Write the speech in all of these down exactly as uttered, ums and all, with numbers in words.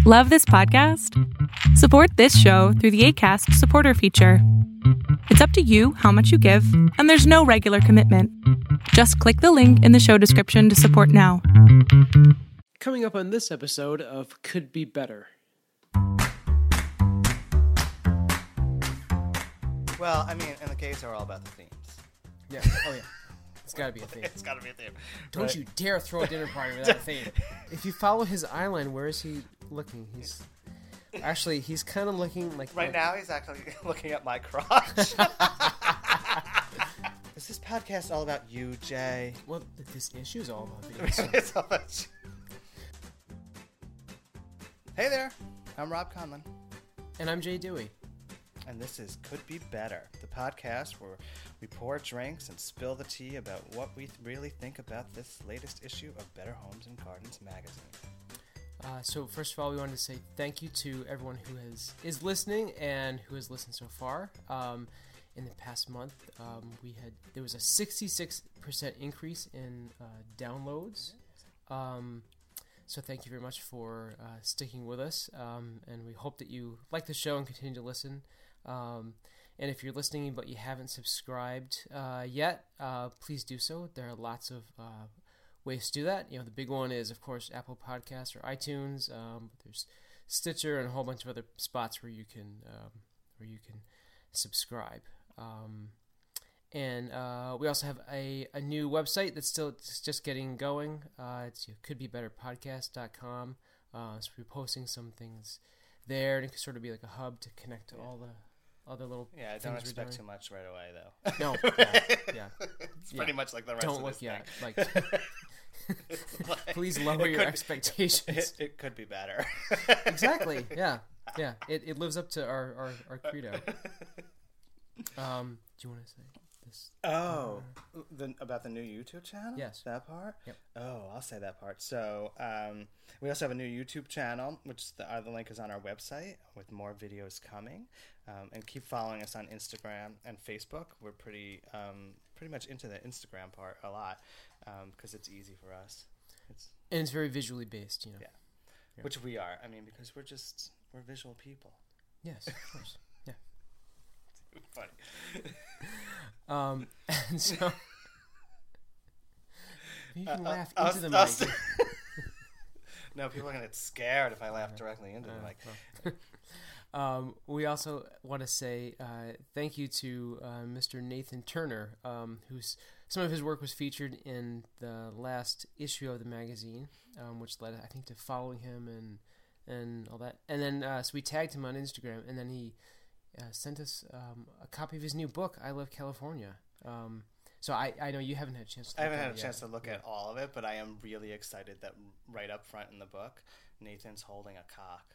Love this podcast? Support this show through the Acast supporter feature. It's up to you how much you give, and there's no regular commitment. Just click the link in the show description to support now. Coming up on this episode of Could Be Better. Well, I mean, and the gays are all about the themes. Yeah. Oh, yeah. It's got to be a theme. It's got to be a theme. Don't right? you dare throw a dinner party without a theme. If you follow his eye line, where is he looking? He's actually, he's kind of looking like... Right like, now, he's actually looking at my crotch. Is this podcast all about you, Jay? Well, this issue is all about you. It's all about you. Hey there, I'm Rob Conlon. And I'm Jay Dewey. And this is Could Be Better, the podcast where we pour drinks and spill the tea about what we really think about this latest issue of Better Homes and Gardens magazine. Uh, so first of all, we wanted to say thank you to everyone who has is listening and who has listened so far. Um, in the past month, um, we had there was a sixty-six percent increase in uh, downloads. Um, so thank you very much for uh, sticking with us, um, and we hope that you like the show and continue to listen. Um, and if you're listening but you haven't subscribed uh, yet, uh, please do so. There are lots of uh, ways to do that. You know, the big one is, of course, Apple Podcasts or iTunes. Um, but there's Stitcher and a whole bunch of other spots where you can um, where you can subscribe. Um, and uh, we also have a, a new website that's still just getting going. Uh, it's you know, could be better podcast dot com. Uh, so we're posting some things there, and it can sort of be like a hub to connect to yeah. all the other little yeah, things don't we're expect doing. too much right away, though. No, yeah, yeah. It's yeah. pretty much like the rest don't of look this yet. thing. Like, like, please lower your could, expectations. It, it could be better. Exactly. Yeah, yeah. It it lives up to our our, our credo. Um, do you want to say this? Oh, uh, the, about the new YouTube channel? Yes. That part? Yep. Oh, I'll say that part. So, um, we also have a new YouTube channel, which the, uh, the link is on our website with more videos coming. Um, and keep following us on Instagram and Facebook. We're pretty, um, pretty much into the Instagram part a lot because um, it's easy for us. It's and it's very visually based, you know. Yeah. yeah. Which we are. I mean, because we're just we're visual people. Yes, of course. Yeah. Funny. um, and so you can uh, laugh uh, into the us, mic. Us. No, people are gonna get scared if I laugh directly into uh, the mic. Well. Um, we also want to say uh, thank you to uh, Mister Nathan Turner, um, who's some of his work was featured in the last issue of the magazine, um, which led, I think, to following him and and all that. And then uh, so we tagged him on Instagram, and then he uh, sent us um, a copy of his new book, I Love California. Um, so I, I know you haven't had a chance to I look haven't at had a it chance yet. to look yeah. at all of it, but I am really excited that right up front in the book, Nathan's holding a cock.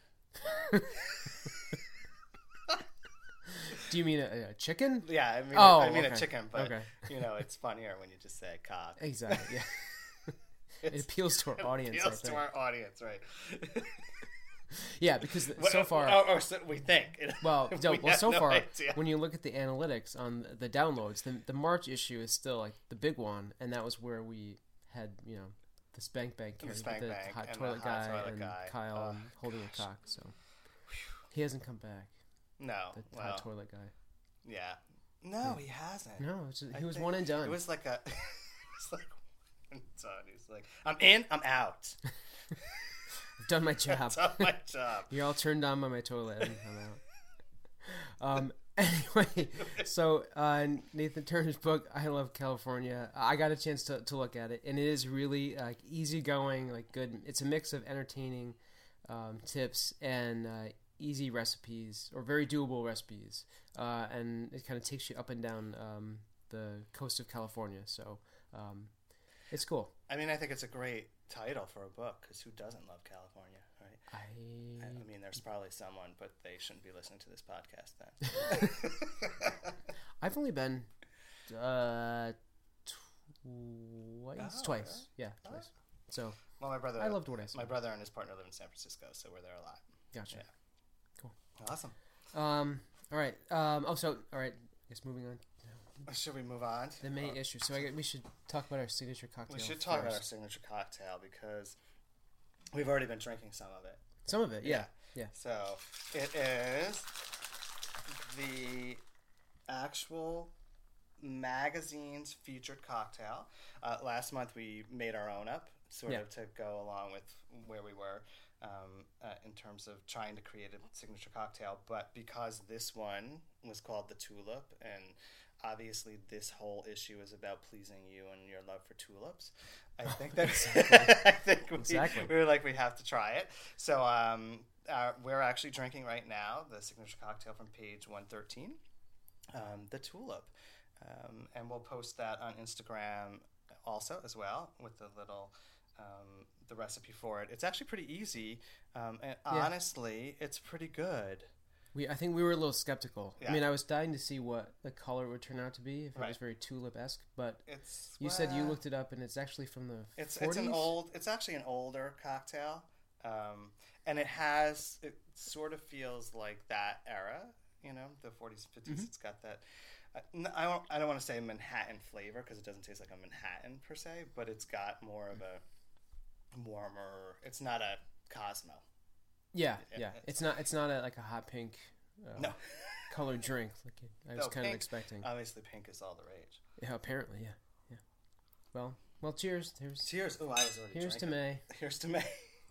Do you mean a, a chicken? Yeah, I mean, oh, I mean okay. a chicken, but okay. you know, it's funnier when you just say cock. Exactly. Yeah. It appeals to our audience. It appeals I to think. our audience, right? Yeah, because the, well, so far, or, or so we think. well, no, we well, so no far, idea. when you look at the analytics on the downloads, the the March issue is still like the big one, and that was where we had you know the Spank Bank, The Spank the Bank hot and toilet the hot guy toilet and guy. Kyle Oh, and holding gosh. a cock. So he hasn't come back. No, The well, hot toilet guy. yeah, no, he hasn't. No, it's just, I he was think one and done. It was like a, it was like one and done. He's like, I'm in, I'm out. I've done my job. I've done my job. You're all turned on by my toilet, and I'm out. Um. Anyway, so uh, Nathan Turner's book, I Love California. I got a chance to, to look at it, and it is really like easygoing, like good. It's a mix of entertaining um, tips and uh, easy recipes, or very doable recipes, uh, and it kind of takes you up and down um, the coast of California. So um, it's cool. I mean, I think it's a great title for a book because who doesn't love California, right? I... I mean, there's probably someone, but they shouldn't be listening to this podcast then. I've only been uh, twice. Oh, twice. really? Yeah, twice. So Well, my brother. I loved what I saw. My brother and his partner live in San Francisco, so we're there a lot. Gotcha. Yeah. Cool. Awesome. Um. All right. Um. Oh, so all right. I guess moving on. Should we move on? The main Uh, issue. So I guess we should talk about our signature cocktail. We should talk about our first. signature cocktail because we've already been drinking some of it. Some of it, yeah. Yeah. So it is the actual magazine's featured cocktail. Uh, last month we made our own up, sort Yeah. of to go along with where we were um, uh, in terms of trying to create a signature cocktail. But because this one was called the Tulip, and obviously this whole issue is about pleasing you and your love for tulips, I think that's I think we, Exactly. we were like, we have to try it. So um, uh, we're actually drinking right now the signature cocktail from page one thirteen, um, the Tulip. Um, and we'll post that on Instagram also as well with the little um, the recipe for it. It's actually pretty easy, um, and Yeah. honestly, it's pretty good. We, I think we were a little skeptical. Yeah. I mean, I was dying to see what the color would turn out to be, if it Right. was very tulip-esque, but It's you said you well, looked it up, and it's actually from the It's forties? it's an old. It's actually an older cocktail, um, and it has. It sort of feels like that era. You know, the forties, fifties. Mm-hmm. It's got that. Uh, n- I don't. I don't want to say Manhattan flavor because it doesn't taste like a Manhattan per se, but it's got more of a warmer. It's not a Cosmo. Yeah, Yeah, yeah. it's- It's not It's not a, like a hot pink uh, No. colored drink like I was No, kind of pink- expecting. Obviously, pink is all the rage. Yeah, apparently, yeah. yeah. Well, well, cheers. Here's, Cheers! Oh, I was already here's to drinking. May. Here's to May.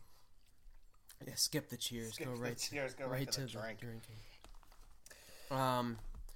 Yeah, skip the cheers. Skip go the right cheers, go right to the drink. drinking. Um.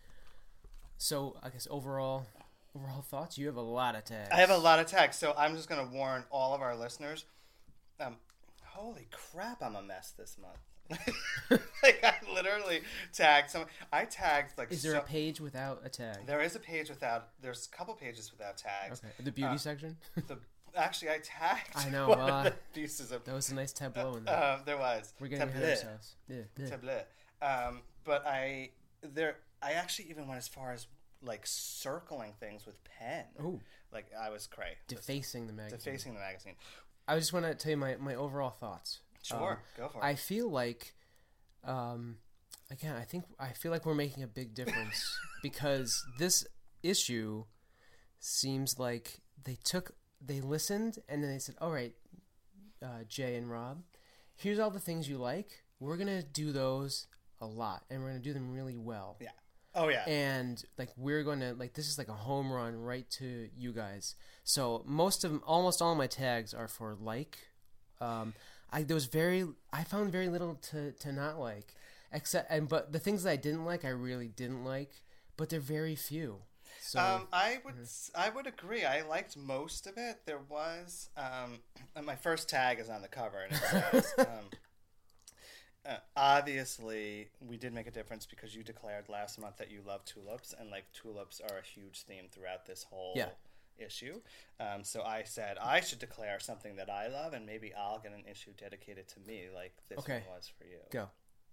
So I guess overall, overall thoughts. You have a lot of tags. I have a lot of tags, so I'm just going to warn all of our listeners. Um, holy crap, I'm a mess this month. Like I literally tagged some. I tagged like. Is there so, a page without a tag? There is a page without. There's a couple pages without tags. Okay. The beauty Uh, section. The actually, I tagged. I know, one uh, of the pieces of. That was a nice tableau in there. Um, there was. We're getting ahead of Tablet. ourselves. Yeah. yeah. Tablet. Um, but I there. I actually even went as far as like circling things with pen. Ooh. Like I was cray. Defacing the magazine. Defacing the magazine. I just want to tell you my, my overall thoughts. Sure, Um, go for it. I feel like, um, again, I think I feel like we're making a big difference because this issue seems like they took, they listened, and then they said, "All right, uh, Jay and Rob, here's all the things you like. We're gonna do those a lot, and we're gonna do them really well." Yeah. Oh yeah. And like we're gonna like this is like a home run right to you guys. So most of them, almost all of my tags are for like. Um, I there was very I found very little to, to not like, except and but the things that I didn't like I really didn't like, but they're very few. So um, I would s I would agree. I liked most of it. There was um, and my first tag is on the cover, and it says. um, Uh, obviously, we did make a difference because you declared last month that you love tulips, and like tulips are a huge theme throughout this whole Yeah. issue. Um, so I said I should declare something that I love, and maybe I'll get an issue dedicated to me, like this Okay. one was for you. go.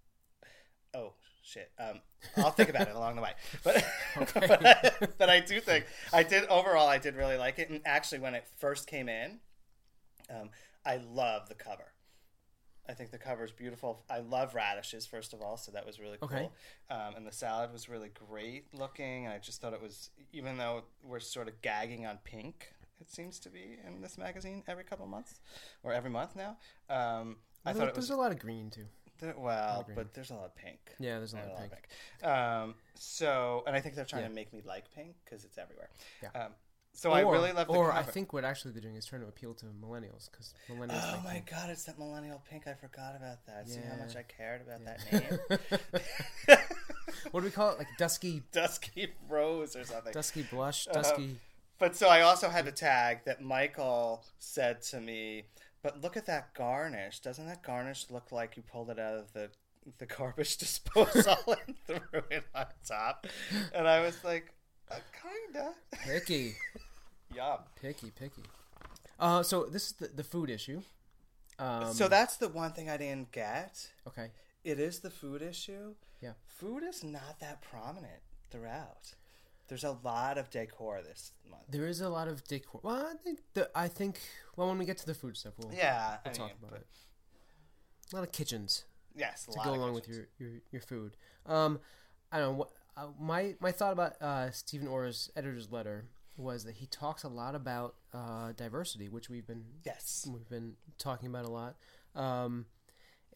Oh shit! Um, I'll think about it along the way, but Okay. but, I, but I do think I did overall. I did really like it, and actually, when it first came in, um, I love the cover. I think the cover is beautiful. I love radishes, first of all, so that was really cool. Okay. Um, and the salad was really great looking. And I just thought it was, even though we're sort of gagging on pink, it seems to be in this magazine every couple of months or every month now. Um, I Well, thought it was there's a lot of green too. th- well, green. but there's a lot of pink. Yeah, there's a lot And of a lot pink. of pink. Um, so, and I think they're trying Yeah. to make me like pink because it's everywhere. Yeah. Um, so I Or- really love the Or cover. I think what actually they're doing is trying to appeal to millennials because millennials. Oh like my pink. god, it's that millennial pink. I forgot about that. See how Yeah. much I cared about Yeah. that name? What do we call it? Like dusky, Dusky rose or something. dusky blush, Uh, dusky. But so I also had to tag that Michael said to me, but look at that garnish. Doesn't that garnish look like you pulled it out of the the garbage disposal and threw it on top? And I was like, uh, kinda. Picky, Yum. picky, picky. Uh, so this is the, the food issue. Um, So that's the one thing I didn't get. okay. It is the food issue. Yeah. Food is not that prominent throughout. There's a lot of decor this month. There is a lot of decor. Well, I think the, I think well when we get to the food stuff, we'll, Yeah, we'll I talk mean, about but- it. A lot of kitchens Yes, a to lot go of along with kitchens. your, your, your food. Um, I don't know what uh, my my thought about uh, Stephen Orr's editor's letter was that he talks a lot about uh, diversity, which we've been Yes. we've been talking about a lot. Um,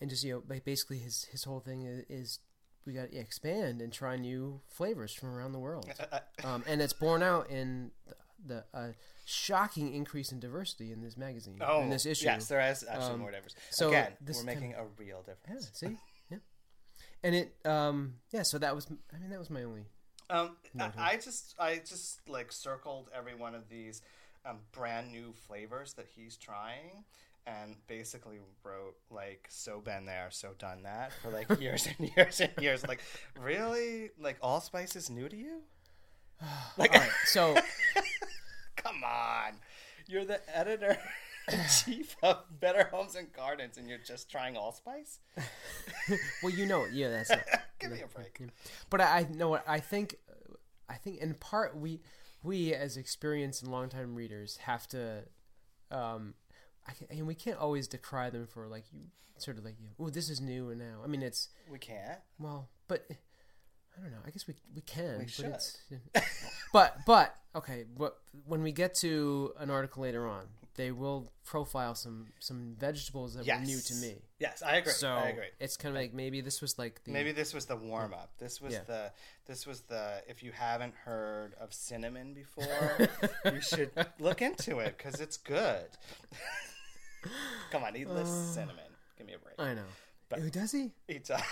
and just you know, like basically his his whole thing is, is we got to expand and try new flavors from around the world, um, and it's borne out in the, the uh, shocking increase in diversity in this magazine, oh, in this issue. Yes, there is actually um, more diversity. So Again, this we're making kind of, a real difference. Yeah, see, yeah, and it, um, yeah. So that was, I mean, that was my only. Um, No, I, I just, I just like circled every one of these um, brand new flavors that he's trying, and basically wrote like "so been there, so done that" for like years and years and years. Like, really, like allspice is new to you? Like, All right, so come on, you're the editor in chief of Better Homes and Gardens, and you're just trying allspice? well, you know, yeah, that's it. Give me a break. But I, I know what I think. I think in part we we as experienced and longtime readers have to, um, I can, and we can't always decry them for like you sort of like you. Oh, this is new and now. I mean, it's We can't. well, but I don't know. I guess we we can. We but should. It's, but but okay. But when we get to an article later on, they will profile some some vegetables that Yes. were new to me. Yes, I agree. So I agree. it's kind of like maybe this was like the Maybe this was the warm up. This was Yeah. the this was the if you haven't heard of cinnamon before, you should look into it because it's good. Come on, eat less Uh, cinnamon. Give me a break. I know. But- Who does he? Eat uh,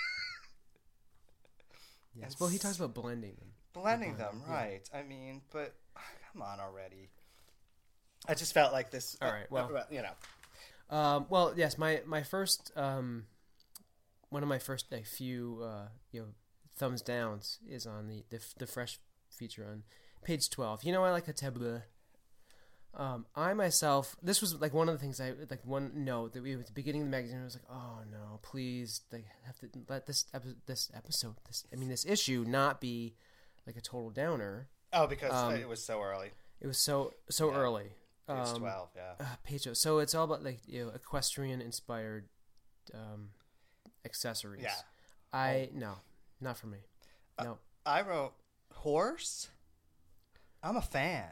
Yes. And Well, he talks about blending them. blending them, Yeah. right? I mean, but come on already. I just felt like this. All right, well. uh, you know, Um, well, yes, my my first um, one of my first like, few uh, you know thumbs downs is on the, the the fresh feature on page twelve. You know, I like a table. Um, I myself, this was like one of the things I like one note that we at the beginning of the magazine. I was like, oh no, please, they have to let this epi- this episode, this I mean this issue, not be like a total downer. oh, because Um, it was so early. It was so so Yeah. early. Page Um, twelve, yeah. Uh, page so it's all about like you know equestrian inspired um, accessories. Yeah. I no, not for me. No. I wrote horse. I'm a fan.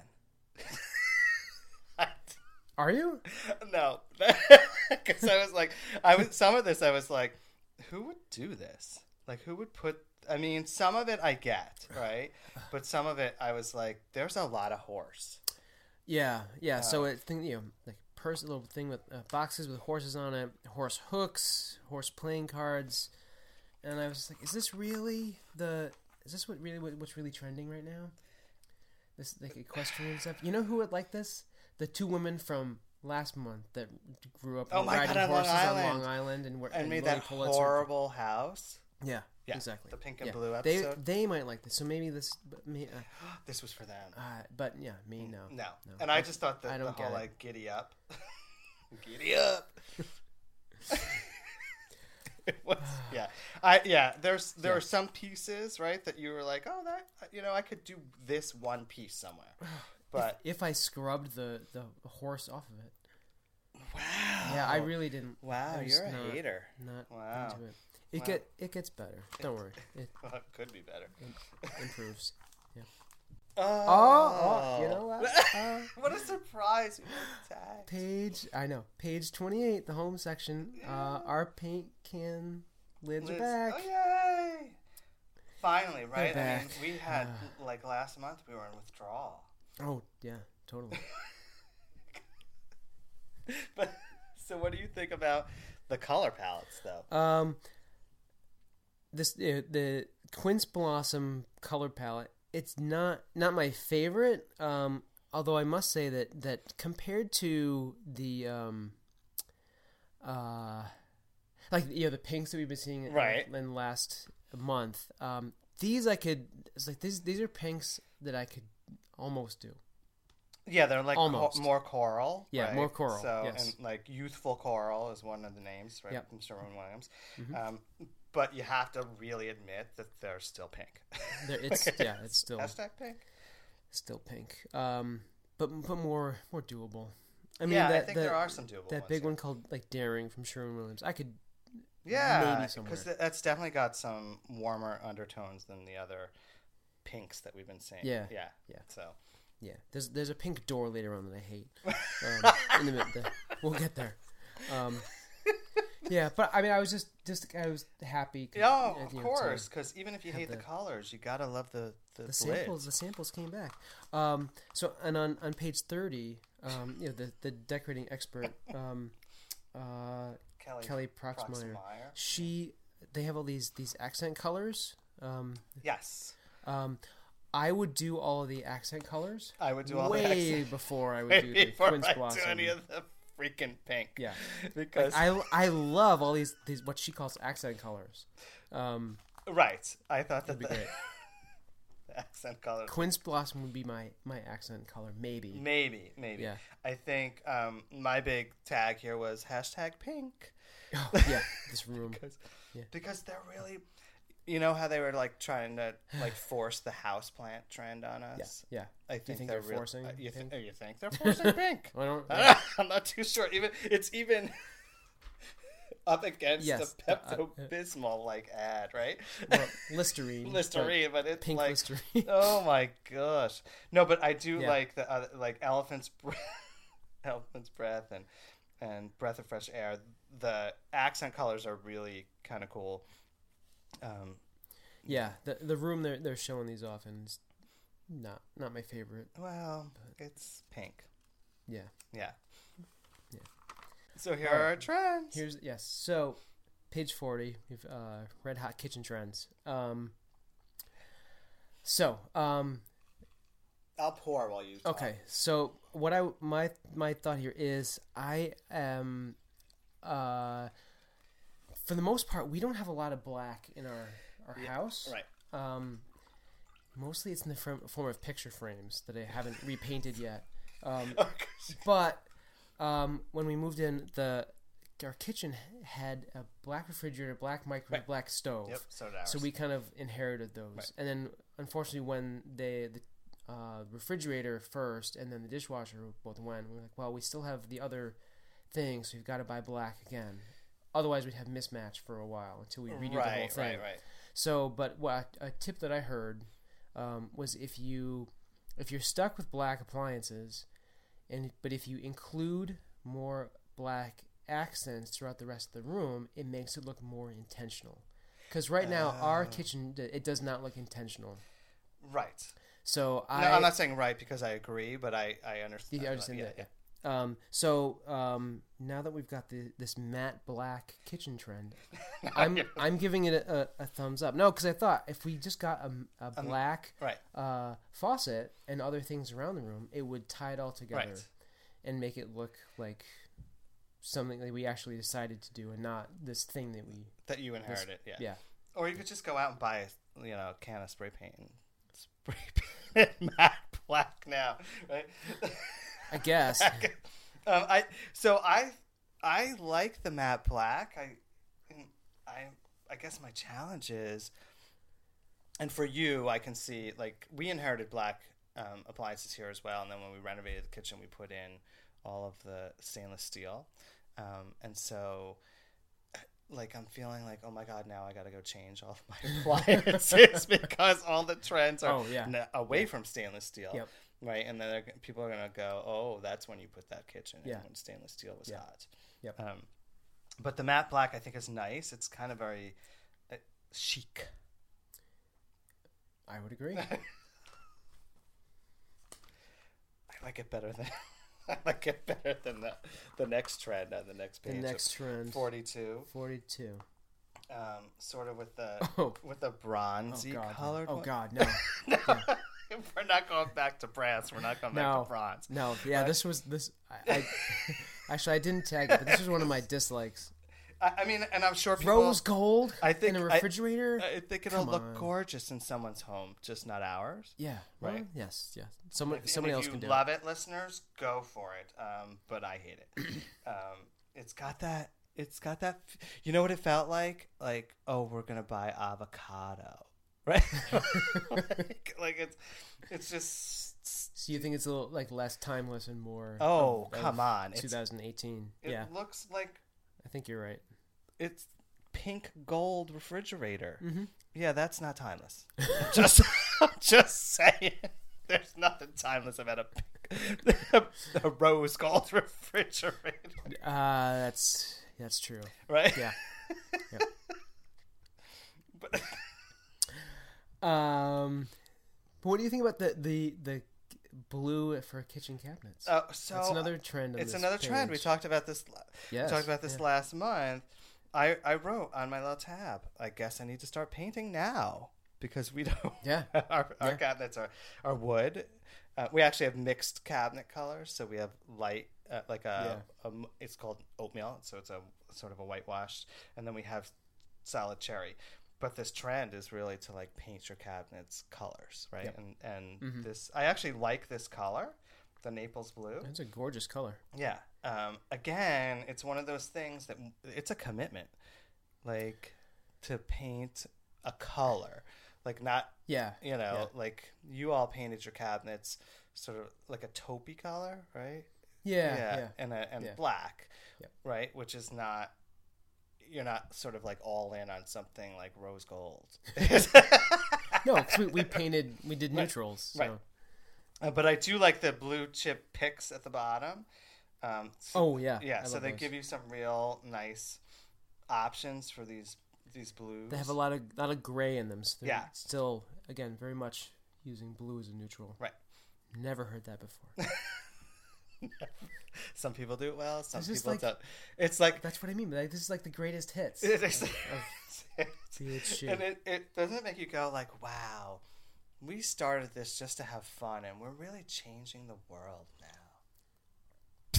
Are you? No, because I was like, I was some of this. I was like, who would do this? Like, who would put? I mean, some of it I get, right? But some of it I was like, there's a lot of horse. Yeah, yeah. Uh, so it thing you know like person little thing with uh, boxes with horses on it, horse hooks, horse playing cards, and I was just like, is this really the? Is this what really what, what's really trending right now? This like equestrian stuff. You know who would like this? The two women from last month that grew up Oh my riding God, on Long horses on Island. Long Island and, were, And, and made Lily that Pulitzer. horrible house. Yeah, Yeah, exactly. the pink and Yeah. blue They episode. they might like this. So maybe this, but me, uh, This was for them. uh, but yeah, me no. No. No. And I just thought that I the don't whole get it. like giddy up, giddy up. It was, yeah, I yeah. There's there Yeah. are some pieces right that you were like, oh, that you know, I could do this one piece somewhere, but if, if I scrubbed the the horse off of it, wow, yeah, I really didn't. wow, I was you're a not, hater. Not Wow. into it. It Wow. get it gets better. Don't worry, it Well, it could be better. improves. Oh, Oh, oh, you know what? Uh, what a surprise! We were tagged. Page, I know, page twenty-eight, the home section. Uh, our paint can lids Liz- are back. Oh yay! Finally, right? I mean, back. we had like last month we were in withdrawal. Oh yeah, totally. But so, what do you think about the color palettes, though? Um, this uh, the Quince Blossom color palette. It's not not my favorite. Um, although I must say that that compared to the um, uh, like you know the pinks that we've been seeing in, Right. in the last month. Um, these I could. It's like these these are pinks that I could almost do. Yeah, they're like Almost. co- more coral. Yeah, right? more coral, So, yes. and like youthful coral is one of the names, right? Yep. From Sherwin Williams. Mhm. Um, but you have to really admit that they're still pink. There- it's yeah, it's still Hashtag pink. still pink. Um, but but more more doable. I mean, yeah, that, I think that, there are some doable that ones big here. one called like Daring from Sherwin Williams. I could Yeah, maybe somewhere. because that's definitely got some warmer undertones than the other pinks that we've been seeing. Yeah, yeah, yeah. So yeah. There's there's a pink door later on that I hate. Um, in the, mid- the we'll get there. Um, Yeah, but I mean, I was just, just I was happy. Yeah, you of know, course. Because even if you have hate the, the- colors, you gotta love the the, the samples, the samples came back. Um, so and on, on page thirty, um, you know, the the decorating expert, um, uh, Kelly, Kelly Proxmire, Proxmire. she, they have all these these accent colors. Um, Yes, um, I would do all of the accent colors. I would do all way the accent before I would way do the before Quince I Blossom. do any of the freaking pink. Yeah, because I I love all these these what she calls accent colors. Um, right, I thought that That'd be the, great. the accent colors. Quince Blossom would be my my accent color, maybe. Maybe, maybe. Yeah. I think um, my big tag here was hashtag pink. Oh, yeah, this room. because, Yeah. because they're really, you know how they were like trying to like force the houseplant trend on Yeah, us. yeah. I think, think they're, they're real- forcing uh, you, th- pink? you think they're forcing pink? I don't. I don't know. I'm not too sure. Even it's even up against Yes, the the, uh, Pepto Bismol like ad, right? Well, Listerine. Listerine, but it's Pink like, Listerine. oh my gosh, no, but I do Yeah. like the uh, like elephant's breath, elephant's breath, and and breath of fresh air. The accent colors are really kind of cool. Um, Yeah, the the room they're they're showing these off in is not not my favorite. well, it's pink. Yeah. Yeah. Yeah. So here All are right. our trends. Here's yes. So, page forty, we've uh, red hot kitchen trends. Um. So, um, I'll pour while you talk. okay. So what I my my thought here is I am, uh, for the most part, we don't have a lot of black in our our Yeah, house. Right. Um, mostly it's in the form, form of picture frames that I haven't repainted yet. Um, but um, when we moved in, the our kitchen had a black refrigerator, black microwave, Right. black stove. Yep. So did ours. So we kind of inherited those. Right. And then, unfortunately, when they the uh, refrigerator first and then the dishwasher both went, we were like, well, we still have the other things, so we've got to buy black again. Otherwise, we'd have mismatch for a while until we redo right, the whole thing. right, right. So, but what a tip that I heard um, was if you if you're stuck with black appliances, and but if you include more black accents throughout the rest of the room, it makes it look more intentional. Because right now our Oh. kitchen it does not look intentional. Right. So I No, I'm not saying right because I agree, but I I understand. You understand yeah, that, yeah. Um, so um, now that we've got the this matte black kitchen trend, I'm I'm giving it a, a, a thumbs up. No, because I thought if we just got a, a Um, black Right. uh, faucet and other things around the room, it would tie it all together Right. and make it look like something that we actually decided to do, and not this thing that we That you inherited, yeah. yeah. Or you could just go out and buy, you know, a can of spray paint and spray paint it matte black now, right? I guess. um, I so I I like the matte black. I I I guess my challenge is, and for you, I can see like we inherited black um, appliances here as well, and then when we renovated the kitchen, we put in all of the stainless steel, um, and so. Like I'm feeling like, oh my god, now I gotta go change all of my appliances because all the trends are Oh, yeah. n- away from stainless steel, Yep. right? And then they're, people are gonna go, oh, that's when you put that kitchen in Yeah. when stainless steel was Yeah. hot. Yep. Um, but the matte black I think is nice. It's kind of very uh, chic. I would agree. I like it better than I like it better than the the next trend on the next The page. next trend, forty-two. forty-two. Um, sort of with the Oh. with the bronzy Oh god. colored. Oh one. god, no. No, we're not going back to brass. We're not going back No. to bronze. No, yeah, this was this. I, I actually I didn't tag it, but this was one of my dislikes. I, I mean, and I'm sure people. Rose gold I think in a I- refrigerator. I think it'll Come look on. gorgeous in someone's home, just not ours. yeah, well, right. yes, yes. Someone, If- somebody and else if can you do love it. it, listeners, go for it. Um, but I hate it. um, it's got that. It's got that. You know what it felt like? Like, oh, we're gonna buy avocado, right? like, like it's, it's just. So you think it's a little like less timeless and more? Oh, of- of come on! It's, twenty eighteen. it Yeah, looks like I think you're right. it's pink gold refrigerator. Mm-hmm. Yeah, that's not timeless. just, I'm just saying. There's nothing timeless about a pink, a rose gold refrigerator. Uh, that's that's true. Right? Yeah. Yep. But Um, but what do you think about the the the blue for kitchen cabinets? uh, so That's another trend. On it's this another trend. We page. talked about this. Yes, We talked about this yeah. last month. I I wrote on my little tab. I guess I need to start painting now because we don't. Yeah. our our Yeah. cabinets are are wood. Uh, we actually have mixed cabinet colors, so we have light, uh, like a, a m- it's called oatmeal, so it's a sort of a whitewash, and then we have solid cherry. But this trend is really to like paint your cabinets colors, right? Yep. And and Mm-hmm. this, I actually like this color, the Naples blue. It's a gorgeous color. Yeah. Um, again, it's one of those things that it's a commitment, like to paint a color, like not, Yeah. you know, Yeah. like you all painted your cabinets sort of like a taupey color, right? Yeah. Yeah. and a, and Yeah. black, Yep. right? Which is not, you're not sort of like all in on something like rose gold. No, 'cause we, we painted. We did neutrals. So. Right. Uh, but I do like the blue chip picks at the bottom. Um, so- Oh yeah. yeah. I So love they those. give you some real nice options for these these blues. They have a lot of lot of gray in them. So they're Yeah. Still, again, very much using blue as a neutral. Right. Never heard that before. Some people do it well. Some It's just people like- don't. It's like That's what I mean. Like, this is like the greatest hits. it is, of, of B H G. and it, it doesn't make you go like, wow, we started this just to have fun, and we're really changing the world now.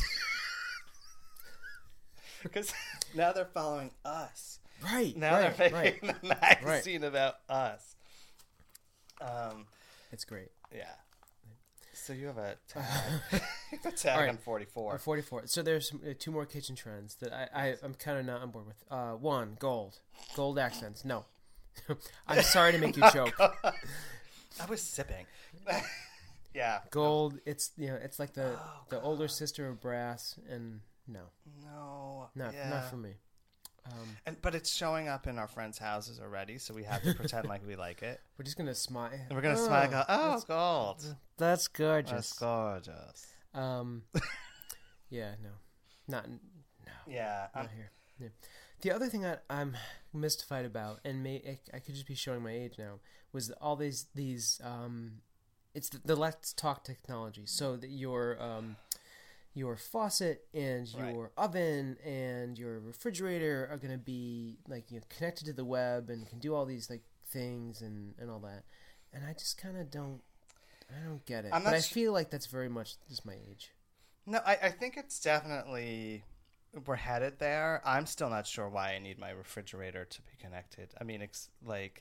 Because now they're following us. Right. Now right, they're right. making the magazine about us. Um, It's great. yeah. So you have a tag, you have a tag All right. on forty-four. Or forty-four. So there's uh, two more kitchen trends that I, I I'm kind of not on board with. Uh, one, gold, gold accents. No, I'm sorry to make you choke. I was sipping. Yeah. Gold. It's you know it's like the Oh, the older sister of brass, and no, No. not yeah. not for me. Um, And but it's showing up in our friends' houses already, so we have to pretend like we like it. we're just gonna smile. And we're gonna smile and go, "Oh, gold. That's gorgeous. That's gorgeous." Um, yeah, no, not no, Yeah. not I'm, here. Yeah. The other thing I, I'm mystified about, and may I, I could just be showing my age now, was all these these um, it's the, the Let's Talk technology. So that your um, your faucet and Right. your oven and your refrigerator are gonna be like you know connected to the web and can do all these like things and, and all that. And I just kind of don't, I don't get it. I'm But not I sh- feel like that's very much just my age. no, I, I think it's definitely we're headed there. I'm still not sure why I need my refrigerator to be connected. I mean, it's like,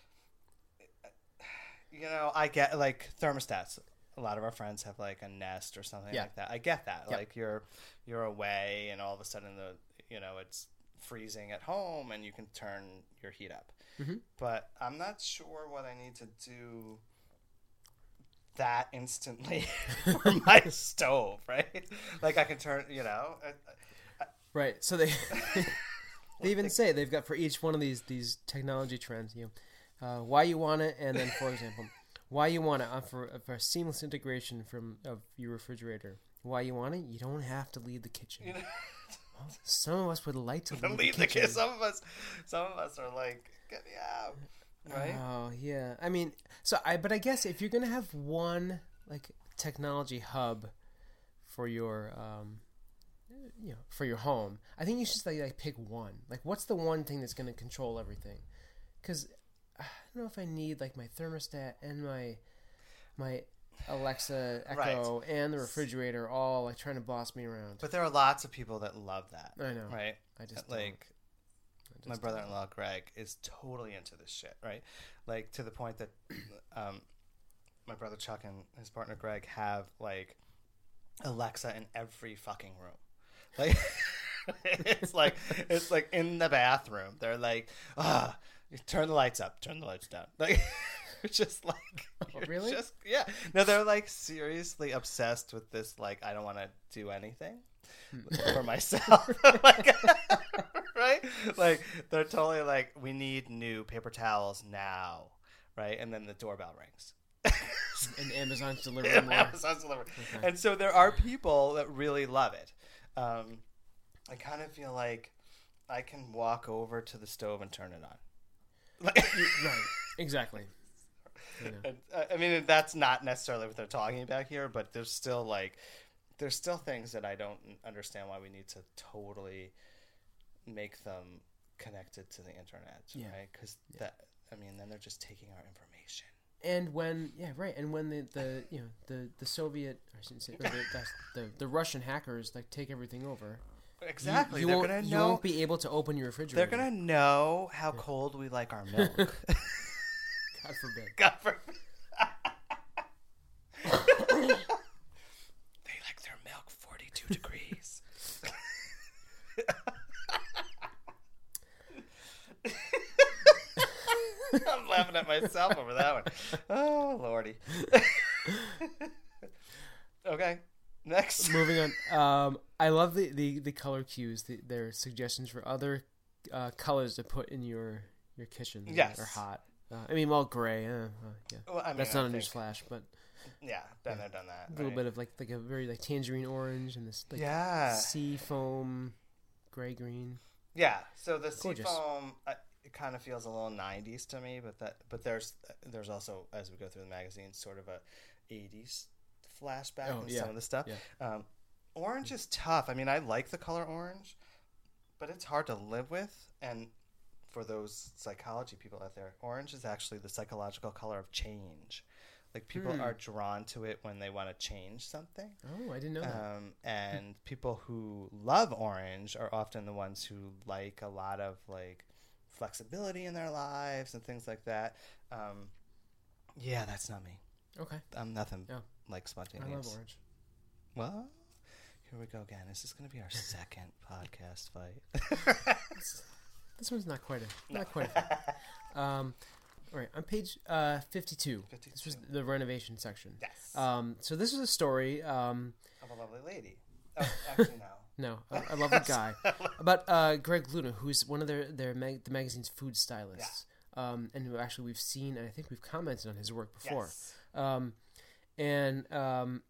you know, I get like thermostats. A lot of our friends have like a Nest or something Yeah. like that. I get that. Yep. Like you're you're away, and all of a sudden the you know it's freezing at home, and you can turn your heat up. Mhm. But I'm not sure what I need to do that instantly for my stove, right? Like I can turn, you know. I, I, Right. So they they even say they've got for each one of these these technology trends, you know, uh, why you want it, and then for example, why you want it uh, for for seamless integration from of your refrigerator. Why you want it? You don't have to leave the kitchen. you know, Well, some of us would like to leave, leave the the kitchen. kids. Some of us, some of us are like, get me out, right? Oh yeah. I mean, so I but I guess if you're gonna have one like technology hub for your um, you know, for your home, I think you should like, like pick one. Like, what's the one thing that's gonna control everything? Because I don't know if I need like my thermostat and my my Alexa Echo and the refrigerator all like trying to boss me around. But there are lots of people that love that. I know. Right? I just like I just my don't. brother-in-law Greg is totally into this shit, right? Like to the point that um, my brother Chuck and his partner Greg have like Alexa in every fucking room. Like it's like it's like in the bathroom. They're like, ah, turn the lights up, turn the lights down. Like it's just like Oh, you're really? Just, yeah. No, they're like seriously obsessed with this. Like, I don't want to do anything for myself. Like, right? Like they're totally like, we need new paper towels now, right? And then the doorbell rings. And Amazon's delivering Yeah, more. Amazon's delivering. Okay. And so there are people that really love it. Um, I kind of feel like I can walk over to the stove and turn it on. Right. Exactly. You know. And, uh, I mean, that's not necessarily what they're talking about here, but there's still like, there's still things that I don't understand why we need to totally make them connected to the internet, Yeah. right? Because Yeah. that, I mean, then they're just taking our information. And when, yeah, right, and when the, the you know the, the Soviet, or I shouldn't say, or the, that's the the Russian hackers like take everything over, Exactly. you, you they're won't gonna you know. won't be able to open your They're refrigerator. gonna know how cold we like our milk. God forbid. God forbid. They like their milk forty-two degrees. I'm laughing at myself over that one. Oh, lordy. Okay, next. Moving on. Um, I love the, the, the color cues. The, their suggestions for other uh, colors to put in your your kitchen. that Yes. are hot. Uh, I mean, well, gray. Uh, uh, yeah, Well, I mean, that's I not a think- newsflash, but Yeah, been there, done that. a little right? bit of like like a very like tangerine orange and this like Yeah. sea foam gray green. Yeah, so the Gorgeous. seafoam, uh, it kind of feels a little nineties to me, but that but there's there's also, as we go through the magazine, sort of a eighties flashback Oh, in yeah. some of the stuff. Yeah. Um, orange is tough. I mean, I like the color orange, but it's hard to live with. And for those psychology people out there, orange is actually the psychological color of change. Like, people Hmm. are drawn to it when they want to change something. Oh, I didn't know that. Um, and people who love orange are often the ones who like a lot of like flexibility in their lives and things like that. Um, yeah, that's not me. Okay. I'm nothing Yeah. like I spontaneous. love orange. Well, here we go again. This is going to be our second podcast fight. This one's not quite a not quite a fight. Um, all right, on page uh, fifty-two, this was the renovation section. Yes. Um, so this is a story. Um, Of a lovely lady. Oh, actually, no. no, a, a lovely guy about uh, Greg Luna, who's one of their their mag- the magazine's food stylists, um, and who actually we've seen and I think we've commented on his work before. Yes. Um, and um,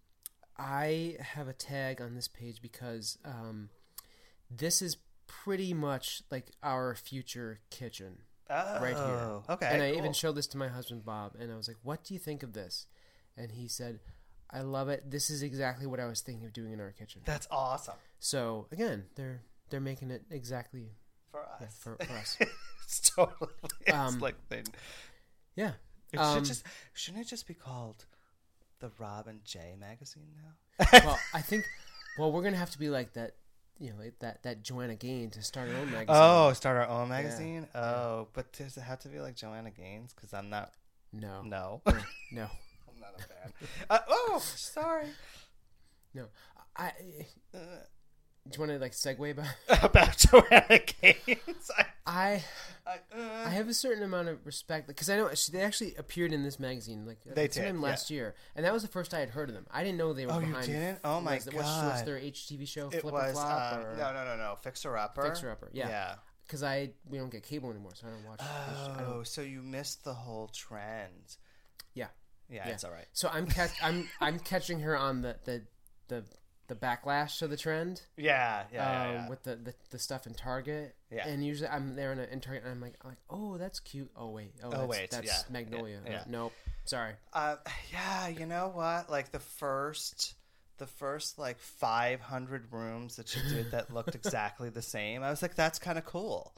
I have a tag on this page because um, this is pretty much like our future kitchen. Oh, Right here. Okay. and I cool. even showed this to my husband Bob, and I was like, "What do you think of this?" And he said, "I love it. This is exactly what I was thinking of doing in our kitchen." That's awesome So again, they're they're making it exactly for us. yeah, for, for us. It's totally. It's Um, like they. Yeah. It Um, should just shouldn't it just be called the Robin J magazine now? Well, I think well we're gonna have to be like that, you know, like that that Joanna Gaines to start her own magazine. Oh, start our own magazine. Oh, but does it have to be like Joanna Gaines? Because I'm not. no, No, no, no, I'm not a fan. Uh, oh, sorry. no. I. Uh, Do you want to like segue about? about Joanna Gaines. I, I I, uh, I have a certain amount of respect because I know she, they actually appeared in this magazine like They sometime did, last year, and that was the first I had heard of them. I didn't know they were Oh, you behind. didn't? Oh, my was, What's, what's God. their H T V show? it Flip was or Flop? um, or no, no, no, no. Fixer Upper. Fixer Upper. Yeah. Yeah. Because I we don't get cable anymore, so I don't watch. I Oh, don't, so you missed the whole trend. yeah. Yeah, Yeah. it's all right. So I'm catch I'm I'm catching her on the the the, the backlash to the trend. Yeah, yeah, yeah, um, yeah. with the, the, the stuff in Target. Yeah. And usually I'm there in, a, in Target and I'm like, I'm like, oh, that's cute. Oh, wait. Oh, that's, wait, that's yeah, Magnolia. yeah, yeah. Uh, nope. Sorry. Uh, yeah, you know what? Like the first, the first like five hundred rooms that she did that looked exactly the same. I was like, that's kind of cool.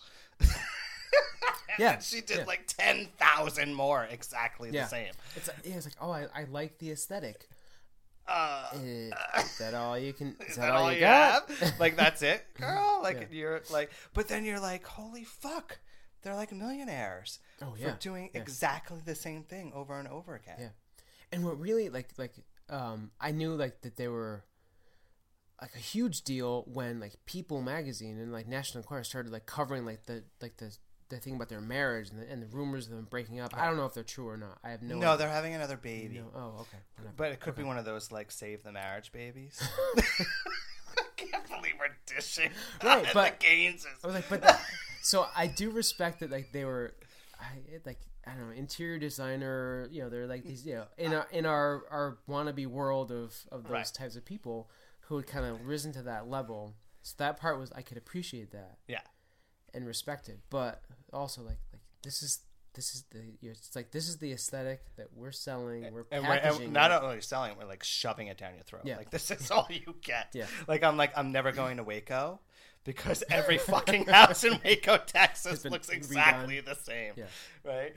And Yeah, then she did yeah. like ten thousand more exactly Yeah. the same. It's like, yeah, it's like, oh, I, I like the aesthetic. Uh, Uh, is that all you can? Is, is that, all you, got? have? Like that's it, girl. Like Yeah. you're like, but then you're like, holy fuck, they're like millionaires Oh yeah. for doing yeah. exactly the same thing over and over again. Yeah. And what really like like um I knew like that they were like a huge deal when like People magazine and like National Enquirer started like covering like the like the the thing about their marriage and the, and the rumors of them breaking up. I don't know if they're true or not. I have no. No, idea. they're having another baby. No. Oh, okay. Whatever. But it could be one of those like save the marriage babies. I can't believe we're dishing Right, on but- the Gaineses. I was like, but that, so I do respect that. Like they were, I it, like I don't know, interior designer. You know, they're like these. You know, in our in our our wannabe world of of those Right. types of people who had kind of risen to that level. So that part was I could appreciate that. Yeah. and respected. But also like like this is this is the you're, it's like this is the aesthetic that we're selling. We're and, packaging we're, and not it. only selling, we're like shoving it down your throat. Yeah. Like this is all you get. Yeah. Like I'm like I'm never going to Waco because every fucking house in Waco, Texas looks exactly redone. The same. Yeah. Right.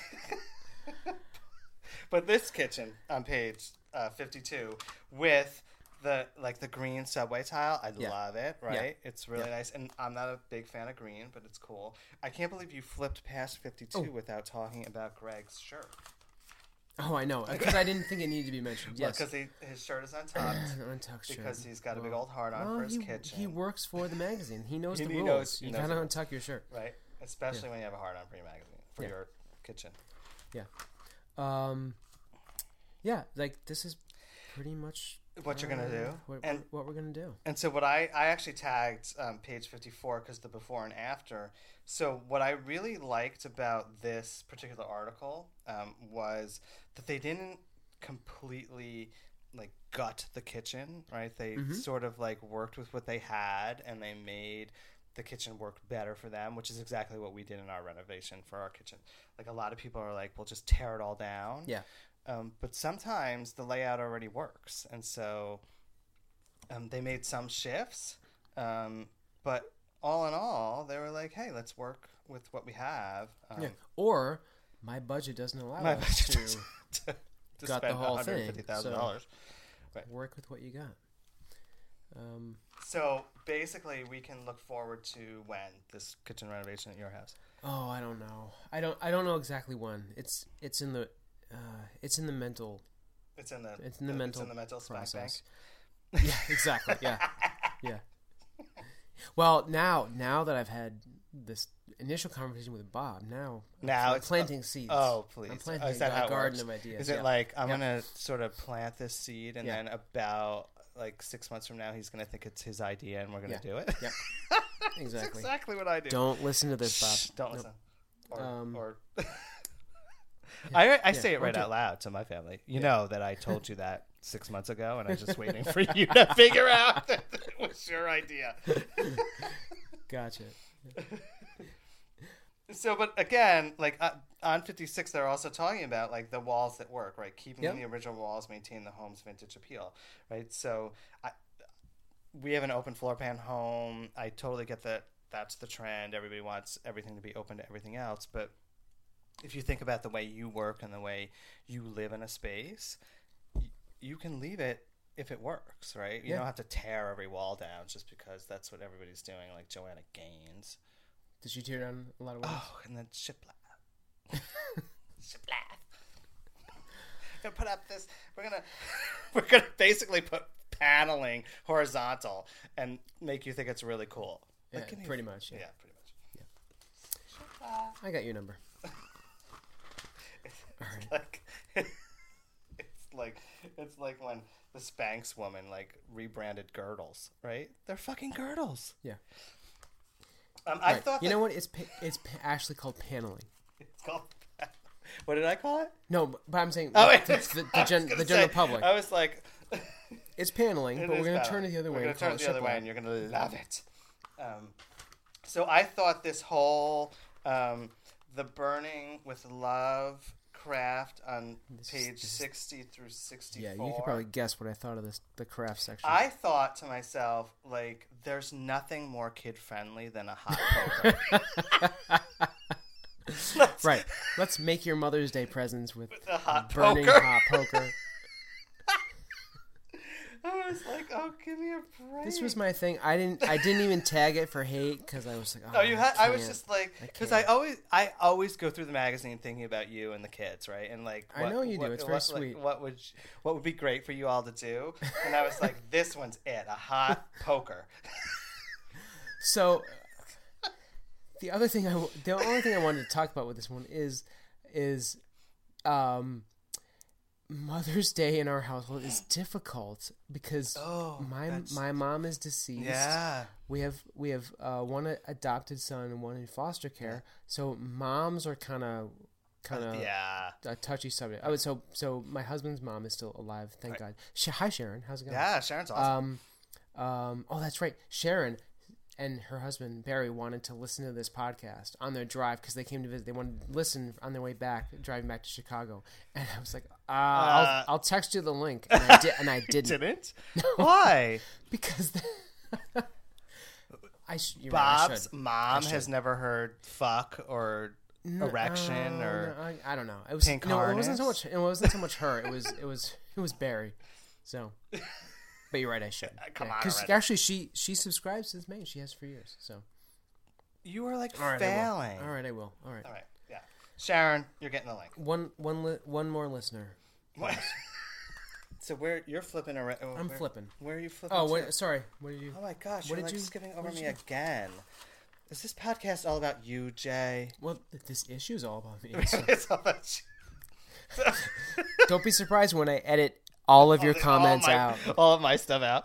But this kitchen on page uh, fifty-two with the like the green subway tile, I yeah. love it. Right, yeah. It's really yeah. nice, and I'm not a big fan of green, but it's cool. I can't believe you flipped past fifty-two oh. without talking about Greg's shirt. Oh, I know, because I didn't think it needed to be mentioned. Yes, because well, his shirt is untucked. Untucked shirt. Because he's got a big well, old heart on well, for his he, kitchen. He works for the magazine. He knows he, the he rules. Knows, he you knows gotta untuck your shirt, right? Especially yeah. when you have a heart on for your magazine for yeah. your kitchen. Yeah. Um. Yeah, like this is pretty much what you're gonna do, what, and what we're gonna do. And so what I I actually tagged um, page fifty-four because the before and after. So what I really liked about this particular article um, was that they didn't completely like gut the kitchen, right? They mm-hmm. sort of like worked with what they had and they made the kitchen work better for them, which is exactly what we did in our renovation for our kitchen. Like a lot of people are like, we'll just tear it all down. Yeah. Um, but sometimes the layout already works. And so um, they made some shifts. Um, but all in all, they were like, hey, let's work with what we have. Um, yeah. Or my budget doesn't allow my us budget to, to, to gut spend the whole one hundred fifty thing. thousand dollars. So right. Work with what you got. Um, so basically, we can look forward to when this kitchen renovation at your house. Oh, I don't know. I don't. I don't know exactly when. It's it's in the uh, it's in the mental. It's in the it's in the, the mental it's in the mental process. Bank. Yeah, exactly. Yeah, yeah. Well, now now that I've had this initial conversation with Bob, now now I'm it's planting uh, seeds. Oh, please! I'm planting oh, is that a how it garden works? of ideas. Is it yeah. like I'm yeah. gonna sort of plant this seed, and yeah. then about like six months from now, he's gonna think it's his idea, and we're gonna yeah. do it? Yeah, exactly. That's exactly what I do. Don't listen to this, Bob. Shh, don't listen. Nope. Or, um, or yeah. I I yeah. say it right Or out loud to my family. You yeah. know that I told you that six months ago, and I'm just waiting for you to figure out that it was your idea. Gotcha. So, but again, like uh, on fifty-six, they're also talking about like the walls that work, right? Keeping yep. the original walls, maintain the home's vintage appeal, right? So, I, we have an open floor plan home. I totally get that. That's the trend. Everybody wants everything to be open to everything else. But if you think about the way you work and the way you live in a space, y- you can leave it if it works, right? You yeah. don't have to tear every wall down just because that's what everybody's doing, like Joanna Gaines. Did she tear down a lot of walls? Oh, and then shiplap. Shiplap. We're gonna put up this. We're gonna we're gonna basically put paneling horizontal and make you think it's really cool. Yeah, like, pretty you, much. Yeah. yeah, pretty much. Yeah. I got your number. it's All right. like it's like it's like when the Spanx woman like rebranded girdles, right? They're fucking girdles. Yeah. Um, I right. thought you that... know what? It's pa- it's pa- actually called paneling. It's called. What did I call it? No, but I'm saying oh, the, the, the, gen- the general say, public. I was like, it's paneling, it but we're going to paneling. turn it the other we're way. We're going to turn it the other way, shiplap. and you're going to love it. Um, so I thought this whole um, the burning with love craft on this page is, sixty through sixty-four. Yeah, you could probably guess what I thought of this the craft section. I thought to myself, like, there's nothing more kid friendly than a hot poker. Let's, right. Let's make your Mother's Day presents with, with a hot burning poker. hot poker. I was like, "Oh, give me a break." This was my thing. I didn't. I didn't even tag it for hate because I was like, "Oh, oh you had." I, I was just like, because I, I always, I always go through the magazine thinking about you and the kids, right? And like, what, I know you what, do. It's what, very like, sweet. What would, what would be great for you all to do? And I was like, this one's it, a hot poker. So, the other thing I, the only thing I wanted to talk about with this one is, is, um. Mother's Day in our household is difficult because oh, my that's... my mom is deceased. Yeah, we have we have uh, one adopted son and one in foster care. Yeah. So moms are kind of kind of uh, yeah a touchy subject. Oh, so so my husband's mom is still alive, thank right. God. Sh- Hi Sharon, how's it going? Yeah, Sharon's awesome. Um, um, oh that's right, Sharon. and her husband Barry wanted to listen to this podcast on their drive because they came to visit. They wanted to listen on their way back, driving back to Chicago. And I was like, uh, uh, I'll, I'll text you the link. And I, di- and I didn't. Didn't? No. Why? Because the- I sh- you're Bob's right, I mom I has never heard fuck or No, erection uh, or no, I, I don't know. It was pink no, it wasn't so harness? much. It wasn't so much her. It was it was it was Barry. So, but you're right. I should. Come on, because already. actually she she subscribes to this main. She has for years. So You are like all right, failing. I will. All right, I will. All right. All right, yeah. Sharon, you're getting the link. One one li- one more listener. What? So where you're flipping around? Oh, I'm where, flipping. Where are you flipping? Oh, to? wait, sorry. What did you? Oh my gosh! What you're did like you- skipping what over did me you- again. Is this podcast all about you, Jay? Well, th- this issue is all about me. So It's all about you. don't be surprised when I edit all of your All comments my- out. All of my stuff out.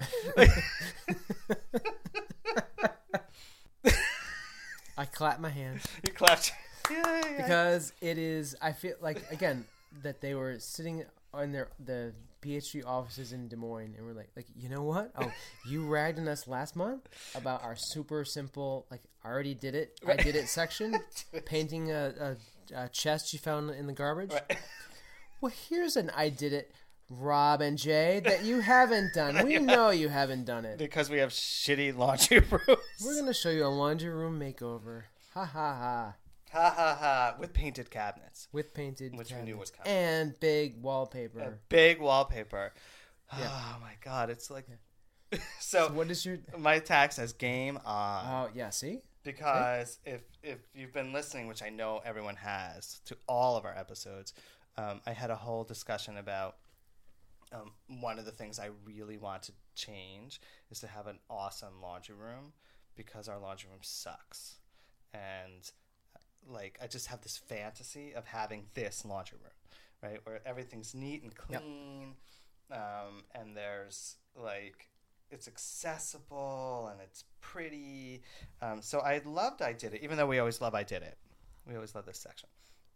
I clap my hands. You clapped. Yay, Because it is, I feel like again that they were sitting in their the PhD offices in Des Moines, and we're like, like you know what? Oh, you ragged on us last month about our super simple, like I already did it, I did it section, painting a, a, a chest you found in the garbage. Right. Well, here's an I did it, Rob and Jay, that you haven't done. We know you haven't done it. Because we have shitty laundry rooms. We're gonna show you a laundry room makeover. Ha ha ha. Ha ha ha. With painted cabinets. With painted Which we cabinets knew was coming. and big wallpaper. A big wallpaper. Yeah. Oh my god, it's like. So so what is your? my tag says game on. Oh yeah, see. Because if if you've been listening, which I know everyone has, to all of our episodes, um, I had a whole discussion about um, one of the things I really want to change is to have an awesome laundry room because our laundry room sucks. And like I just have this fantasy of having this laundry room, right, where everything's neat and clean, yep. um, and there's like it's accessible and it's pretty. Um, so I loved I Did It, even though we always love I Did It. We always love this section.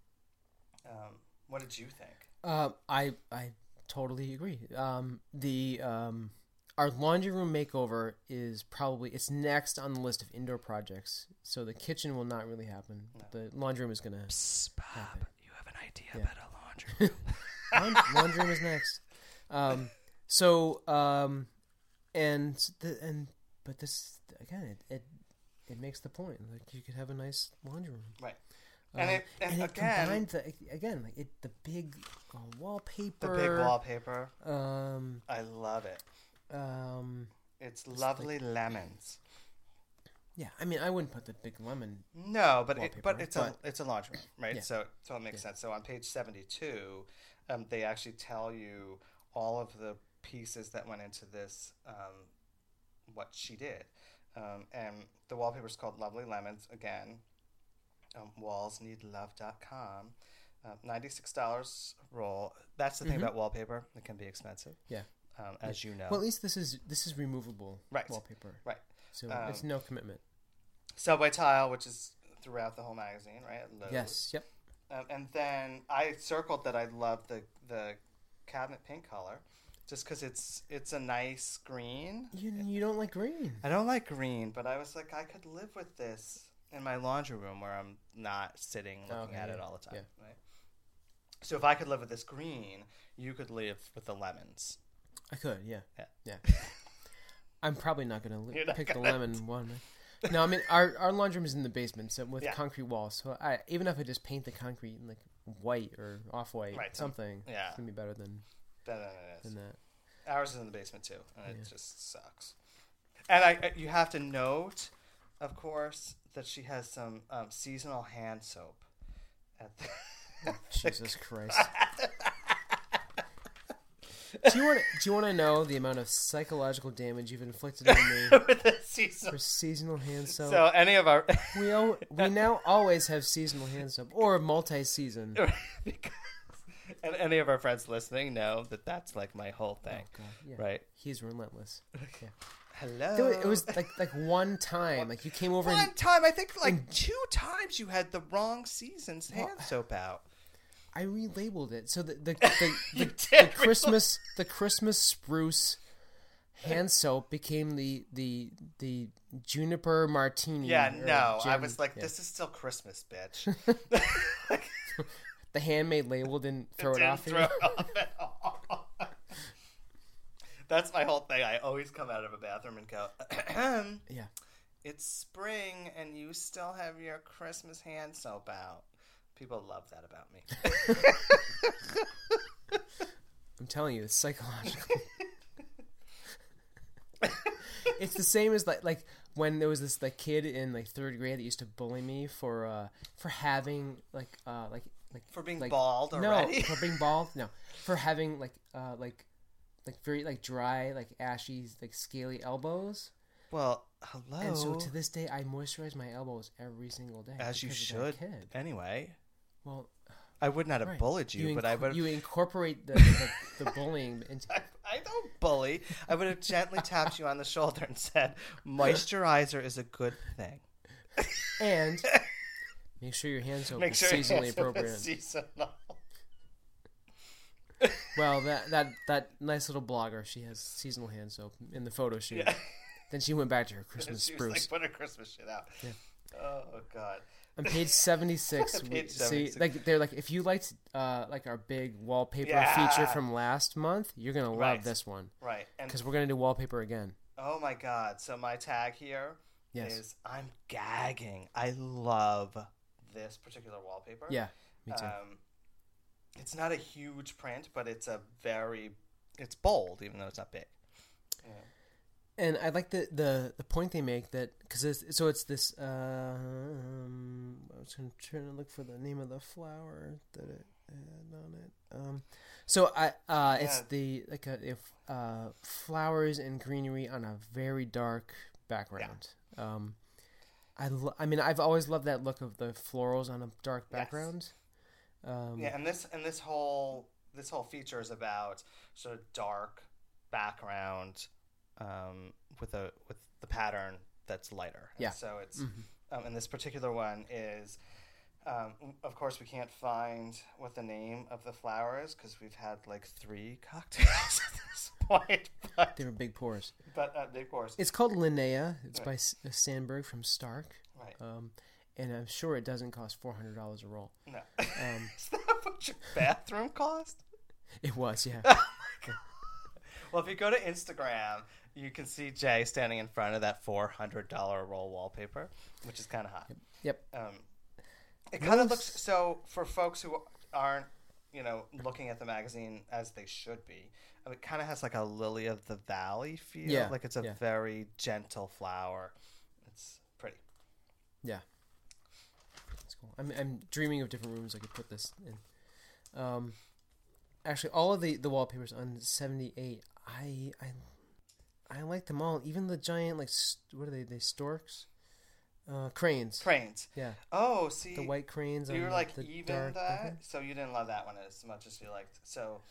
Um, what did you think? Uh, I I totally agree. Um, the um, our laundry room makeover is probably it's next on the list of indoor projects. So the kitchen will not really happen. No. The laundry room is gonna. Psst, Bob, happen. you have an idea Yeah. about a laundry room. Laund- laundry room is next. Um, so um, and the and but this again it, it it makes the point like you could have a nice laundry room. Right. Um, And it- and it again- combined the, again like it the big uh, wallpaper. The big wallpaper. Um. I love it. Um. It's lovely lemons. Yeah, I mean, I wouldn't put the big lemon. No, but it, Wallpaper, but it's but- a it's a laundry room, right? Yeah. So so it makes Yeah. sense. So on page seventy-two, um, they actually tell you all of the pieces that went into this, um, what she did, um, and the wallpaper is called Lovely Lemons again. Um, walls need love dot com. Um, ninety-six dollars roll. That's the thing Mhm. about wallpaper; it can be expensive. Yeah. Um, as you know. Well, at least this is this is removable Right. wallpaper, Right. so Um, it's no commitment. Subway tile, which is throughout the whole magazine, right? At Lowe's. Yes. Yep. Um, and then I circled that I love the the cabinet pink color, just because it's it's a nice green. You you don't like green. I don't like green, but I was like, I could live with this in my laundry room where I'm not sitting looking Okay, at yeah, it all the time, yeah. right? So if I could live with this green, you could live with the lemons. I could. Yeah. Yeah. Yeah. I'm probably not gonna li- You're not pick the gonna- lemon one. No, I mean our our laundry room is in the basement, so with Yeah. concrete walls. So I even if I just paint the concrete in like white or off white, Right, something, yeah. it's gonna be better than Better than it is. than that. Ours is in the basement too, and it Yeah. just sucks. And I, I- you have to note, of course, that she has some um, seasonal hand soap. At the Jesus Christ. Do you want to, do you want to know the amount of psychological damage you've inflicted on me with the seasonal. for seasonal hand soap? So any of our we al- we now always have seasonal hand soap or multi-season. because, and any of our friends listening know that that's like my whole thing, Oh God, yeah. right? He's relentless. Yeah. Hello. There was- It was like like one time, like you came over one and time. I think like two times you had the wrong season's hand Well, soap out. I relabeled it. So the the the, the, You the did Christmas the Christmas spruce hand soap became the the the juniper martini. Yeah, or no. I gin- was like, yeah. this is still Christmas, bitch. The handmade label didn't throw it Didn't off. throw you. it off at all. That's my whole thing. I always come out of a bathroom and go, Yeah. it's spring and you still have your Christmas hand soap out. People love that about me. I'm telling you, it's psychological. It's the same as like like when there was this like kid in like third grade that used to bully me for uh for having like uh like like For being like, bald no already? for being bald no for having like uh like like very like dry like ashy like scaly elbows. Well, hello. And so to this day I moisturize my elbows every single day As you because of that should. kid. Anyway. Well, I would not have right. bullied you, you but inc- I would. you incorporate the the, the bullying into I, I don't bully. I would have gently tapped you on the shoulder and said, "Moisturizer is a good thing." and make sure your hand soap Make is sure your seasonally hand soap appropriate. is seasonal. Well, that that that nice little blogger, she has seasonal hand soap in the photo shoot. Yeah. Then she went back to her Christmas She was spruce. like, put her Christmas shit out. Yeah. Oh God. On page seventy-six, we Page see seventy-six. like they're like if you liked uh like our big wallpaper Yeah. feature from last month, you're gonna love Right. this one Right. And because we're gonna do wallpaper again. oh my God. So my tag here is Yes. I'm gagging. I love this particular wallpaper. Yeah, me too. Um, it's not a huge print, but it's a very, it's bold, even though it's not big. Yeah. And I like the, the, the point they make that because it's, so it's this. Uh, um, I was trying, trying to look for the name of the flower that it had on it. Um, so I uh, it's Yeah. the like a if uh, flowers and greenery on a very dark background. Um, I lo- I mean I've always loved that look of the florals on a dark Yes. background. Um, Yeah, and this and this whole this whole feature is about sort of dark background um, with a with the pattern that's lighter. And Yeah. So it's Mhm. um, and this particular one is, um, of course, we can't find what the name of the flower is because we've had like three cocktails at this point. But They were big pores. but uh, of course, It's called Linnea. It's Right. by S- Sandberg from Stark. right? Um, and I'm sure it doesn't cost four hundred dollars a roll. No, Um, is that what your bathroom cost? It was, yeah. Well, if you go to Instagram, you can see Jay standing in front of that four hundred dollars roll wallpaper, which is kind of hot. Yep. Um, it kind of Most- looks so for folks who aren't, you know, looking at the magazine as they should be. I mean, it kind of has like a lily of the valley feel. Yeah, Like it's a yeah. very gentle flower. It's pretty. Yeah. That's cool. I'm I'm dreaming of different rooms I could put this in. Um, actually, all of the, the wallpapers on seventy-eight, I I I like them all. Even the giant like st- what are they? They storks, uh, cranes. Cranes. Yeah, Oh, see, the white cranes. you on were like the even dark that, background. so you didn't love that one as much as you liked. So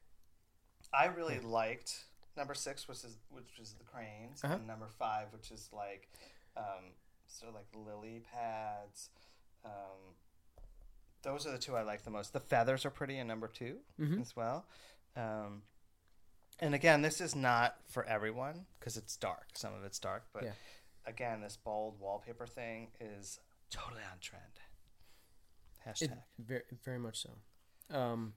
I really liked number six, which is which is the cranes, Uh-huh. and number five, which is like um, sort of like lily pads. Um, those are the two I like the most. The feathers are pretty in number two Mhm. as well. Um, and again, this is not for everyone because it's dark. Some of it's dark, but Yeah. again, this bold wallpaper thing is totally on trend. Hashtag. It, very, very much so. Um,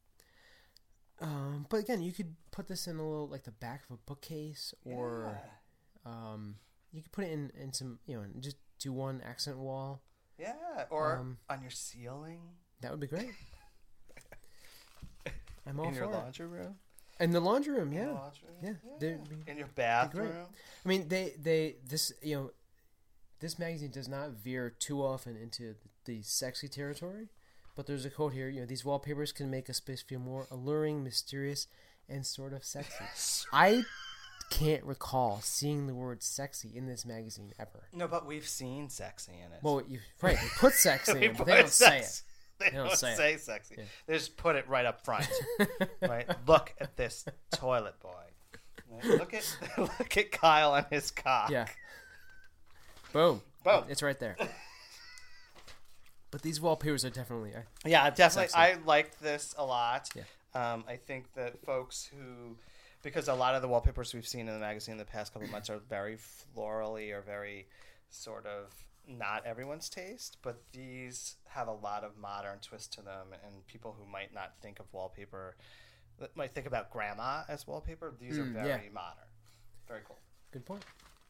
um, but again, you could put this in a little like the back of a bookcase, or Yeah. um, you could put it in, in some, you know, just do one accent wall. Yeah, or Um, on your ceiling, That would be great. I'm all in your for it. laundry room, In the laundry room, In yeah. the laundry room? Yeah, yeah. they'd be- in your bathroom. I mean, they, they, this, you know, this magazine does not veer too often into the sexy territory, but there's a quote here, you know, these wallpapers can make a space feel more alluring, mysterious, and sort of sexy. I can't recall seeing the word sexy in this magazine ever. No, but we've seen sexy in it. Well, you, right, they put sexy We in, but they put don't say sex- it. They, don't don't, say say, it. sexy. Yeah. They just put it right up front. Right? Look at this toilet boy. Right? Look at look at Kyle and his cock. Yeah. Boom. Boom. It's right there. But these wallpapers are definitely... I, Yeah, definitely. Sexy. I liked this a lot. Yeah. Um, I think that folks who because a lot of the wallpapers we've seen in the magazine in the past couple of months are very florally or very sort of not everyone's taste, but these have a lot of modern twist to them, and people who might not think of wallpaper, might think about grandma as wallpaper, these Mm, are very yeah. modern. Very cool. Good point.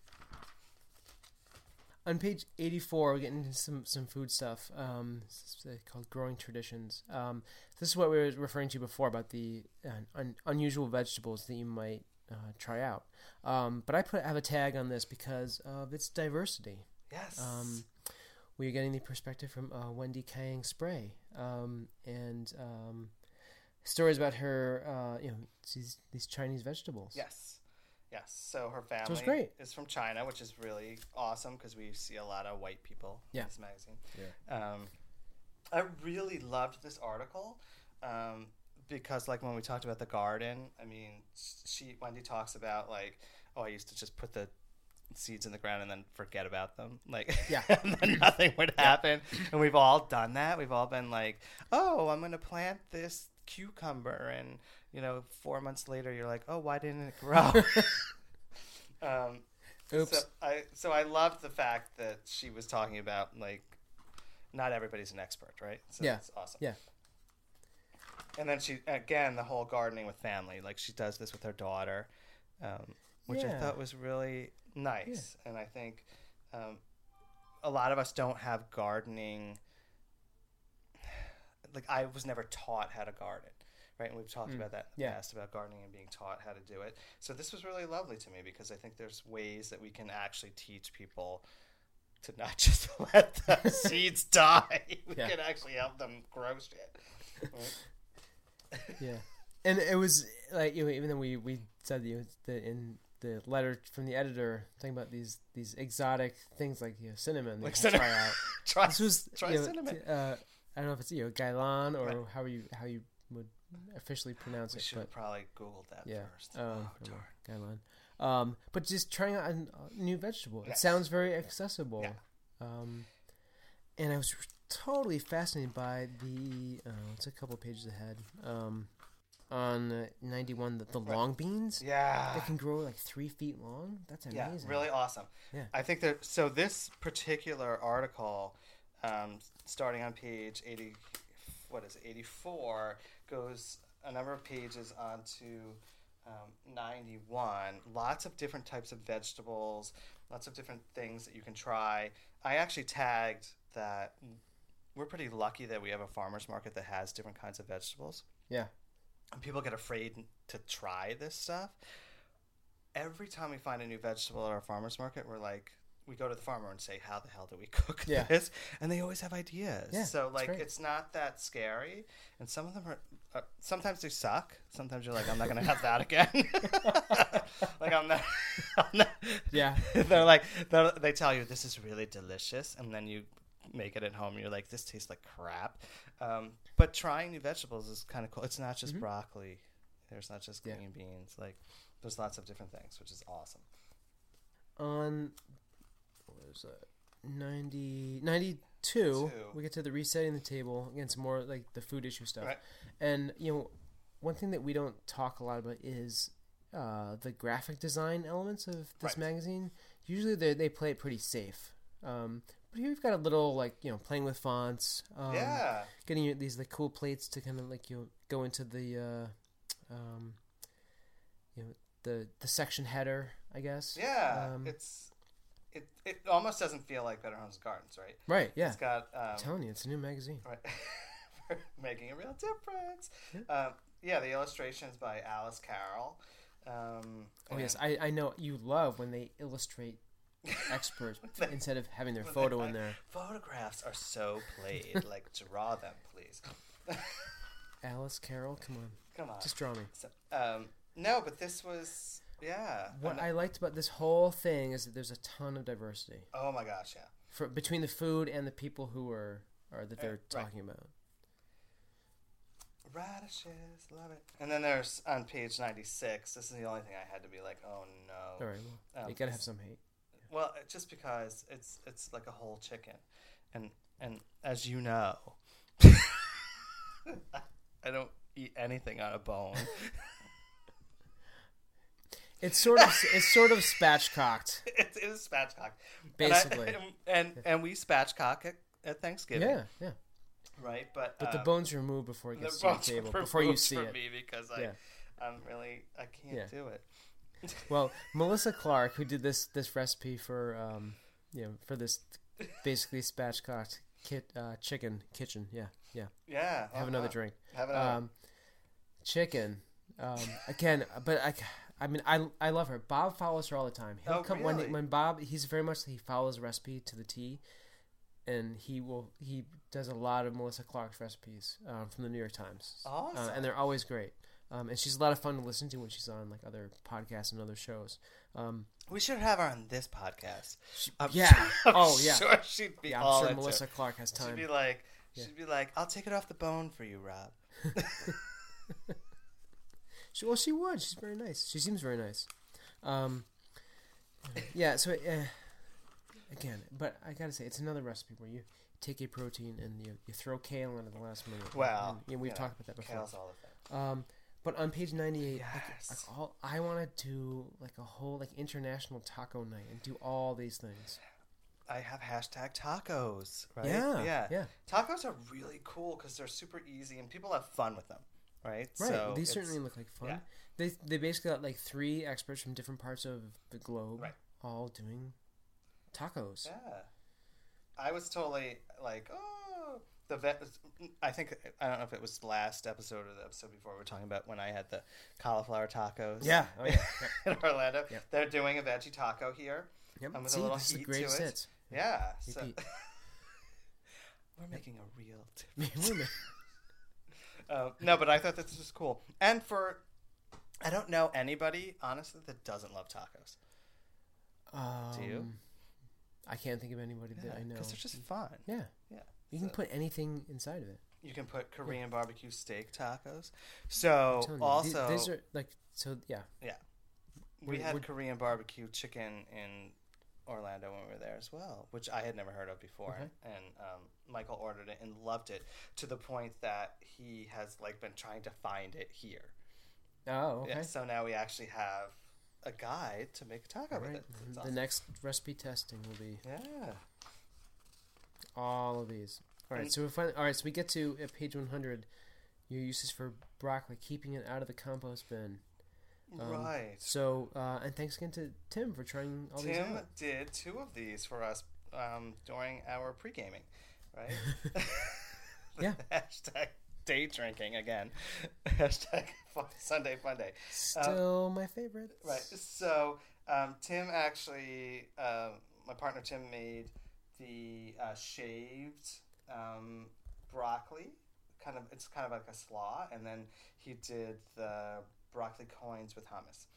On page eighty-four, we're getting into some, some food stuff. Um, it's called Growing Traditions. Um, this is what we were referring to before about the uh, un- unusual vegetables that you might uh, try out. Um, but I put have a tag on this because of its diversity. Yes. Um, we're getting the perspective from uh, Wendy Kang Spray, um, and um, stories about her, uh, you know, these these Chinese vegetables. Yes. Yes. So her family So it's great. is from China, which is really awesome because we see a lot of white people Yeah. in this magazine. Yeah. Um, I really loved this article um, because, like, when we talked about the garden, I mean, she Wendy talks about like, oh, I used to just put the seeds in the ground and then forget about them, like, Yeah. and then nothing would happen. And we've all done that. We've all been like, oh, I'm gonna plant this cucumber, and you know, four months later, you're like, oh, why didn't it grow? um, Oops. So I so I loved the fact that she was talking about like, not everybody's an expert, right? So Yeah. that's awesome. Yeah. And then she again the whole gardening with family, like she does this with her daughter, um, which I Yeah. thought was really nice. And I think um, a lot of us don't have gardening. Like I was never taught how to garden. Right, and we've talked Mm. about that in the Yeah. past, about gardening and being taught how to do it. So this was really lovely to me because I think there's ways that we can actually teach people to not just let the seeds die. We Yeah. can actually help them grow shit. Right? Yeah, and it was like, you know, even though we we said, you know, the, in the letter from the editor talking about these these exotic things like, you know, cinnamon, Like like cinnamon. try out. Try, This was try you know, cinnamon. t- uh, I don't know if it's, you know, Gailan or Right. how you how you would officially pronounce We it, should but have probably Googled that yeah, first. um, Oh, darn. Gailan. Um, but just trying out a n- a new vegetable. It Yes. sounds very accessible. Yeah. Um, and I was totally fascinated by the. Uh, it's a couple pages ahead. Um, on uh, ninety-one, the, the Right. long beans. Yeah. They can grow like three feet long. That's Yeah, amazing. really awesome. Yeah. I think that so this particular article, um, starting on page eighty, what is it, eighty-four, goes a number of pages onto um, ninety-one. Lots of different types of vegetables, lots of different things that you can try. I actually tagged that we're pretty lucky that we have a farmer's market that has different kinds of vegetables. Yeah. And people get afraid to try this stuff. Every time we find a new vegetable at our farmer's market, we're like, we go to the farmer and say, how the hell do we cook Yeah. this? And they always have ideas. Yeah, so, it's like, great. it's not that scary. And some of them are, uh, sometimes they suck. Sometimes you're like, I'm not going to have that again. like, I'm not, I'm not. Yeah. They're like, they're, they tell you, this is really delicious. And then you make it at home. And you're like, this tastes like crap. Um, but trying new vegetables is kind of cool. It's not just Mhm. broccoli. There's not just Yeah. green beans. Like, there's lots of different things, which is awesome. On what was that? ninety, ninety-two, Two. we get to the resetting the table. Again, some more like the food issue stuff. Right. And, you know, one thing that we don't talk a lot about is uh, the graphic design elements of this Right. magazine. Usually they they play it pretty safe. Um, but here we've got a little, like, you know, playing with fonts. Um, yeah. Getting you these like cool plates to kind of like, you know, go into the, uh, um, you know, the the section header, I guess. Yeah. Um, it's it, it almost doesn't feel like Better Homes and Gardens, right? right. Yeah. It's got um, I'm telling you, it's a new magazine. right. We're making a real difference. Yeah. Um, yeah, the illustrations by Alice Carroll. Um, Oh and- yes, I, I know you love when they illustrate experts They- instead of having their when photo they- in there. Photographs are so played. Like, draw them, please. Alice Carroll, come on, Come on. just draw me. So, um, no, but this was, yeah. What And- I liked about this whole thing is that there's a ton of diversity oh my gosh, yeah. for between the food and the people who are are that they're right. talking about. Radishes, love it. And then there's on page ninety-six. This is the only thing I had to be like, oh no. All right, well, Um, you gotta have some hate. Well, it- just because it's it's like a whole chicken, and and as you know, I don't eat anything on a bone. It's sort of it's sort of spatchcocked. it, it is spatchcock, Basically. and I, and, and, and we spatchcock at, at Thanksgiving. Yeah, yeah. Right, but But the um, bones are removed before it the gets to the bones table, were before you removed see for it. me because I, Yeah. I'm really I can't Yeah. do it. Well, Melissa Clark, who did this this recipe for um you know for this basically spatchcocked kit uh, chicken kitchen. Yeah, yeah. Yeah, Have oh, another wow. drink. Have another. Um, chicken. Um, again, but I, I mean, I, I love her. Bob follows her all the time. He'll Oh, come really? when when Bob. He's very much he follows the recipe to the T, and he will he does a lot of Melissa Clark's recipes um, from the New York Times. Awesome. Uh, and they're always great. Um, and she's a lot of fun to listen to when she's on like other podcasts and other shows. Um, We should have her on this podcast. she, I'm yeah. sure- I'm oh yeah. Sure she'd be Yeah, all I'm sure into Melissa it. Clark has time. She'd be like, Yeah. she'd be like, I'll take it off the bone for you, Rob. She, well, she would. She's very nice. She seems very nice. Um, yeah. So uh, again, but I gotta say, it's another recipe where you take a protein and you, you throw kale in at the last minute. Well, and, yeah, we've you know, talked about that before. Kale's all the thing. Um, but on page ninety-eight, like, Yes. like all, I want to do like a whole like international taco night and do all these things. I have hashtag tacos, right? Yeah, yeah. yeah. Tacos are really cool because they're super easy and people have fun with them, right? Right. So These it's- certainly look like fun. yeah. They they basically got like three experts from different parts of the globe, Right. all doing tacos. Yeah. I was totally like, oh, the vet. I think I don't know if it was the last episode or the episode before we were talking about when I had the cauliflower tacos. Yeah. Oh yeah. in Orlando, Yeah. they're doing a veggie taco here. Yep. And with See, a little this is a heat great to it. sit. Yeah. So Repeat. we're making a real difference. Wait a minute. Um, no, but I thought this was cool. And for, I don't know anybody, honestly, that doesn't love tacos. Um, Do you? I can't think of anybody that I know. Because they're just fun. Yeah. Yeah. You can So- put anything inside of it. You can put Korean barbecue steak tacos. So, I'm telling you, also, these, these are like so. Yeah. yeah. We We're- had we're- Korean barbecue chicken in Orlando when we were there as well, which I had never heard of before. Okay. And um, Michael ordered it and loved it to the point that he has like been trying to find it here. Oh, okay. Yeah, so now we actually have a guide to make a taco All with right. it. It's The awesome. next recipe testing will be Yeah. all of these. All right. And- So we find. All right. So we get to at page one hundred. Your uses for broccoli, keeping it out of the compost bin. Um, Right. So, uh, and thanks again to Tim for trying all these Tim out. did two of these for us um, during our pre-gaming, right? Yeah. Hashtag day drinking again. Hashtag fun, Sunday fun day. Still my favorite. Right. So um, Tim actually, um, my partner Tim made the uh, shaved um, broccoli. Kind of, it's kind of like a slaw, and then he did the broccoli coins with hummus.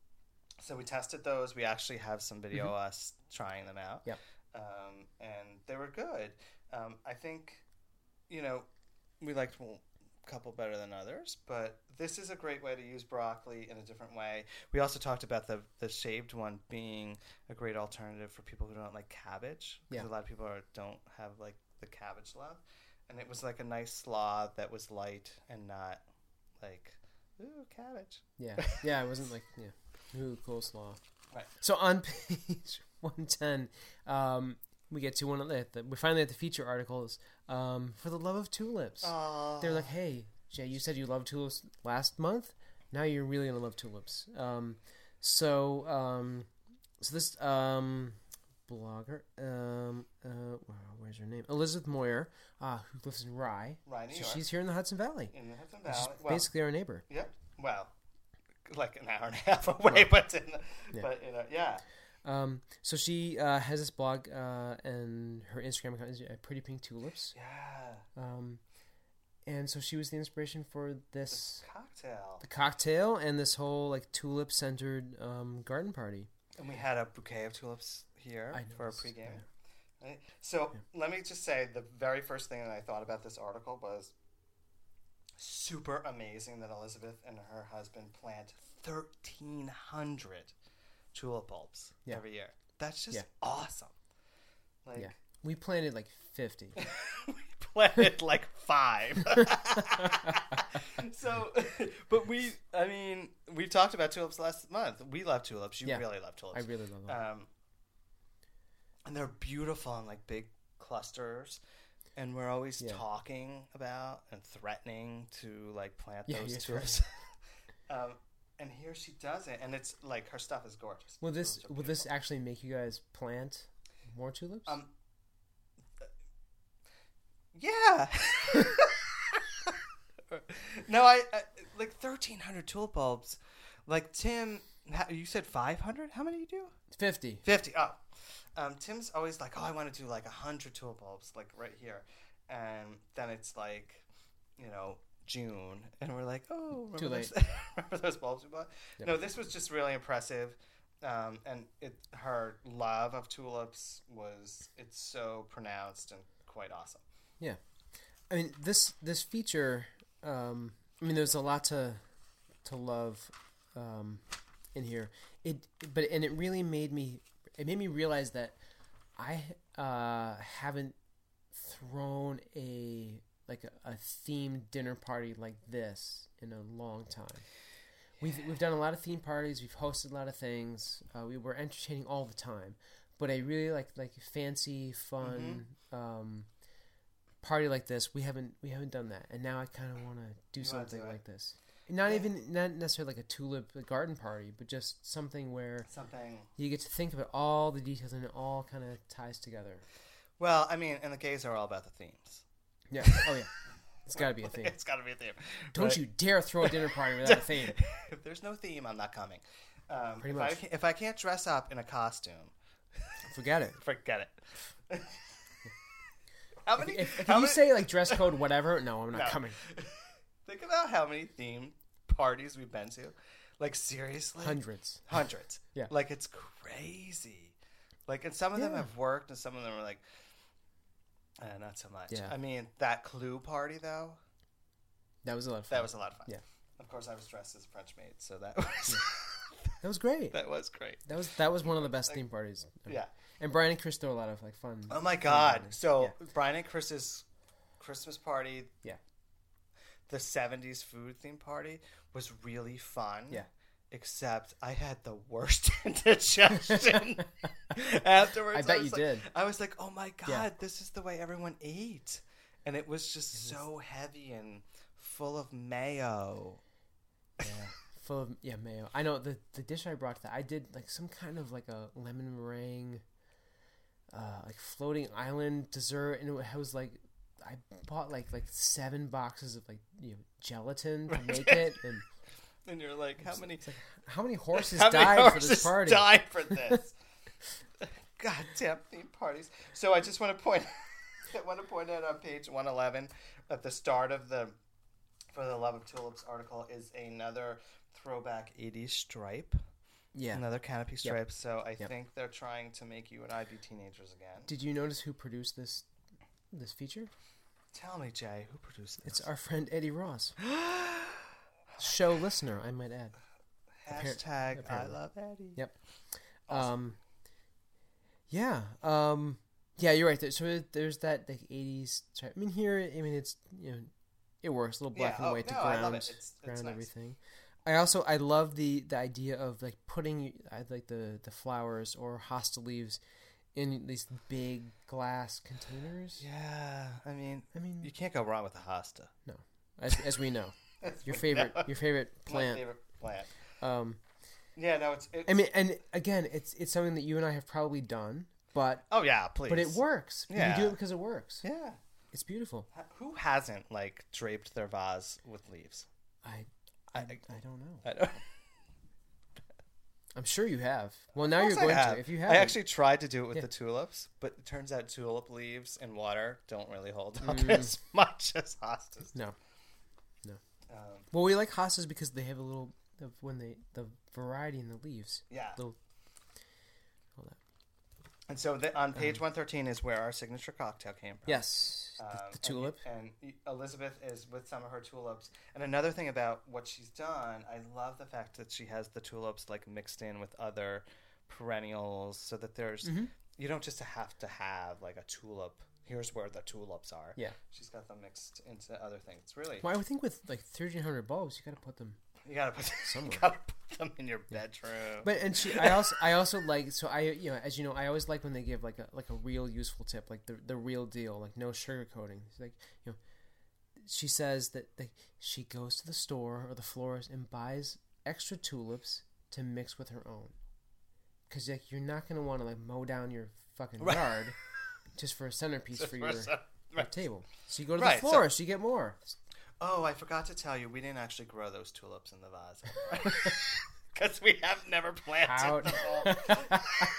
So we tested those. We actually have some video of us trying them out. Yep. Um, and they were good. Um, I think, you know, we liked a couple better than others, but this is a great way to use broccoli in a different way. We also talked about the the shaved one being a great alternative for people who don't like cabbage. Because Yeah. a lot of people are, don't have like the cabbage love. And it was like a nice slaw that was light and not like, ooh, cabbage. Yeah, yeah, it wasn't like yeah, ooh, coleslaw. Right. So on page one ten, um, we get to one of the, the we finally at the feature articles. Um, for the love of tulips, Aww. they're like, hey, Jay, you said you loved tulips last month. Now you're really gonna love tulips. Um, so um, so this um. blogger, um, uh, wow, where's her name? Elizabeth Moyer, uh, who lives in Rye. Rye, New So York. she's here in the Hudson Valley. in the Hudson She's Valley. Well, basically our neighbor. yep. Well, like an hour and a half away, but in the, Yeah. but you know, yeah. Um, so she uh, has this blog, uh, and her Instagram account is uh, Pretty Pink Tulips. Yeah. Um, and so she was the inspiration for this, This cocktail. the cocktail and this whole like tulip centered um, garden party. And we had a bouquet of tulips here I for a noticed, pregame. yeah. Right? So let me just say the very first thing that I thought about this article was super amazing that Elizabeth and her husband plant thirteen hundred tulip bulbs Yeah. every year. That's just Yeah. awesome. Like Yeah, we planted like fifty. we planted like five. So, but we, I mean, we talked about tulips last month. We love tulips. You Yeah. really love tulips. I really love them. Um, and they're beautiful in like big clusters. And we're always Yeah. talking about and threatening to like plant Yeah, those you're tulips. um, and here she does it, and it's like her stuff is gorgeous. will this Tulips are will this beautiful. actually make you guys plant more tulips? Um, yeah. No, I, I like thirteen hundred tulip bulbs. Like Tim, ha- you said five hundred. How many do you do? Fifty. Fifty. Oh, um, Tim's always like, oh, I want to do like a hundred tulip bulbs, like right here, and then it's like, you know, June, and we're like, oh, remember Too late. Those, remember those bulbs we bought? Yep. No, this was just really impressive, um, and it her love of tulips was it's so pronounced and quite awesome. Yeah, I mean this this feature. Um, I mean, there's a lot to to love um, in here. It, but and it really made me. It made me realize that I uh, haven't thrown a like a, a themed dinner party like this in a long time. We've we've done a lot of themed parties. We've hosted a lot of things. Uh, we were entertaining all the time. But I really like like fancy, fun. Mm-hmm. Um, party like this. We haven't we haven't done that, and now I kind of want to do You wanna something do it. like this. Not Yeah. even not necessarily like a tulip a garden party, but just something where Something. you get to think about all the details and it all kind of ties together. Well, I mean, and the gays are all about the themes. Yeah. Oh yeah. It's got to be a theme. It's got to be a theme. Don't Right? you dare throw a dinner party without a theme. If there's no theme, I'm not coming. Um, Pretty if I much. can't, if I can't dress up in a costume, Forget it. forget it. How many? If, if how you many- say like dress code whatever, no, I'm not No. coming. Think about how many theme parties we've been to. Like seriously, Hundreds. hundreds. Yeah. Like it's crazy. Like, and some of them Yeah. have worked, and some of them are like, uh, not so much. Yeah. I mean, that Clue party though, That was a lot of fun. that was a lot of fun. Yeah. Of course, I was dressed as a French maid, so that was That was great. that was great. That was that was one of the best theme parties. ever. Yeah. And Brian and Chris throw a lot of like fun. Oh my fun God! parties. So Yeah. Brian and Chris's Christmas party, Yeah. the seventies food theme party was really fun. Yeah. Except I had the worst indigestion afterwards. I bet was you like- did. I was like, "Oh my God, Yeah. this is the way everyone ate," and it was just so heavy and full of mayo. Yeah, full of yeah mayo. I know the the dish I brought to that I did like some kind of like a lemon meringue, uh, like floating island dessert, and it was like I bought like like seven boxes of like you know gelatin to make it, and And you're like, "How many? it's like how many horses How many died horses for this party? died for this?" God damn theme parties. So I just want to point I want to point out on page one eleven at the start of the For the Love of Tulips article is another throwback eighties stripe. Yeah. Another canopy stripe. So I Yep. think they're trying to make you and I be teenagers again. Did you notice who produced this this feature? Tell me, Jay, who produced this? It's our friend Eddie Ross, show listener, I might add. Hashtag apparently. I love Eddie. Yep. Awesome. Um, yeah. Um, yeah, you're right. There- So there's that like eighties. Type. I mean, here, I mean, it's you know, it works. A little black Yeah, and oh, white to no, I ground, love it. It's- it's ground nice. everything. I also I love the the idea of like putting I like the the flowers or hosta leaves in these big glass containers. Yeah, I mean, I mean, you can't go wrong with a hosta. no, as as we know, your favorite your favorite My plant. favorite plant. Um, Yeah, no, it's. it's I mean, and again, it's it's something that you and I have probably done, but oh yeah, please. but it works. Yeah. You do it because it works. Yeah. It's beautiful. H- Who hasn't like draped their vase with leaves? I I, I- I don't know. I don't. I'm sure you have. Well, now Of you're course I going have. to. If you have, I actually tried to do it with Yeah. the tulips, but it turns out tulip leaves and water don't really hold up Mm. as much as hostas. no. Um, Well, we like hostas because they have a little of when they the variety in the leaves. yeah. Little. All that. And so the, on page one thirteen is where our signature cocktail came from. Yes, the, Um, the and- tulip. And, Elizabeth is with some of her tulips. And another thing about what she's done, I love the fact that she has the tulips like mixed in with other perennials, so that there's Mhm. you don't just have to have like a tulip here's where the tulips are. Yeah. She's got them mixed into other things. It's really... Well, I would think with like thirteen hundred bulbs, you got to put them You gotta put somewhere. You gotta put them in your bedroom. But and she, I also, I also like. So I, you know, as you know, I always like when they give like a like a real useful tip, like the the real deal, like no sugarcoating. It's like, you know, she says that like, she goes to the store or the florist and buys extra tulips to mix with her own, because like you're not gonna want to like mow down your fucking Right. yard just for a centerpiece Just for for your, some- your right. table. So you go to Right, the so- florist, you get more. Oh, I forgot to tell you, we didn't actually grow those tulips in the vase. Because we have never planted How, them all.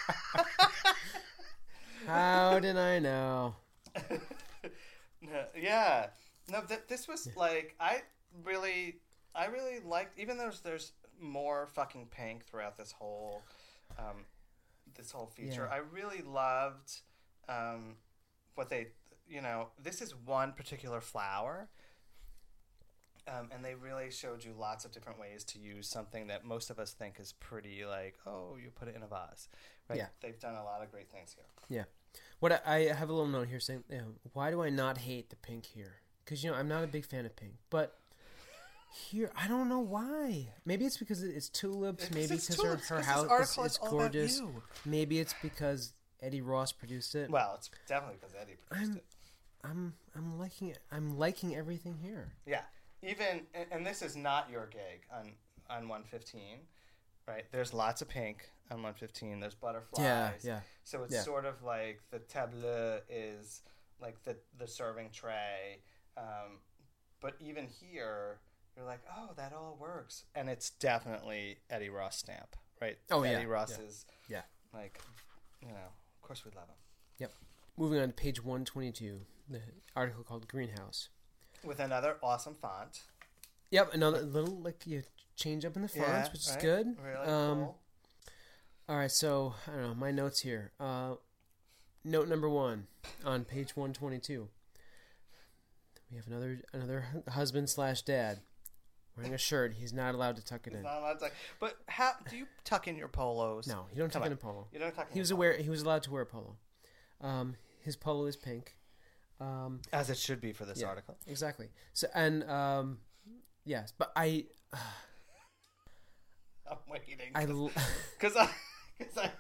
how did I know? No, yeah. No, th- this was like, I really, I really liked, even though there's, there's more fucking pink throughout this whole, um, this whole feature, Yeah. I really loved, um, what they, you know, this is one particular flower. Um, and they really showed you lots of different ways to use something that most of us think is pretty like, oh, you put it in a vase. Right? Yeah. They've done a lot of great things here. Yeah. What I, I have a little note here saying, you know, why do I not hate the pink here? Because, you know, I'm not a big fan of pink. But here, I don't know why. Maybe it's because it's tulips. It's- Maybe it's because tulips, her, her 'cause this house article is, is is all about gorgeous. you. Maybe it's because Eddie Ross produced it. Well, it's definitely because Eddie produced I'm, it. I'm, I'm liking it. I'm liking everything here. Yeah. Even, and, and this is not your gig on, on one fifteen, right? There's lots of pink on one fifteen. There's butterflies. Yeah, yeah. So it's Yeah. sort of like the tableau is like the, the serving tray. Um, but even here, you're like, oh, that all works. And it's definitely Eddie Ross stamp, right? Oh, yeah, Eddie Ross yeah. is, Yeah. like, you know, of course we love him. Yep. Moving on to page one twenty-two, the article called Greenhouse. With another awesome font. Yep, another little like you change up in the fonts, Yeah, which is right? good. Really um, cool. All right, so I don't know my notes here. Uh, note number one on page one twenty-two. We have another another hu- husband slash dad wearing a shirt. He's not allowed to tuck it It's in. not allowed to, but how do you tuck in your polos? No, you don't Come tuck in on. a polo. You don't tuck in He was your aware. He was allowed to wear a polo. Um, his polo is pink. Um, polo. As it should be for this yeah, article. exactly. So and um, yes, but I I'm waiting. I l- Because I, cause I,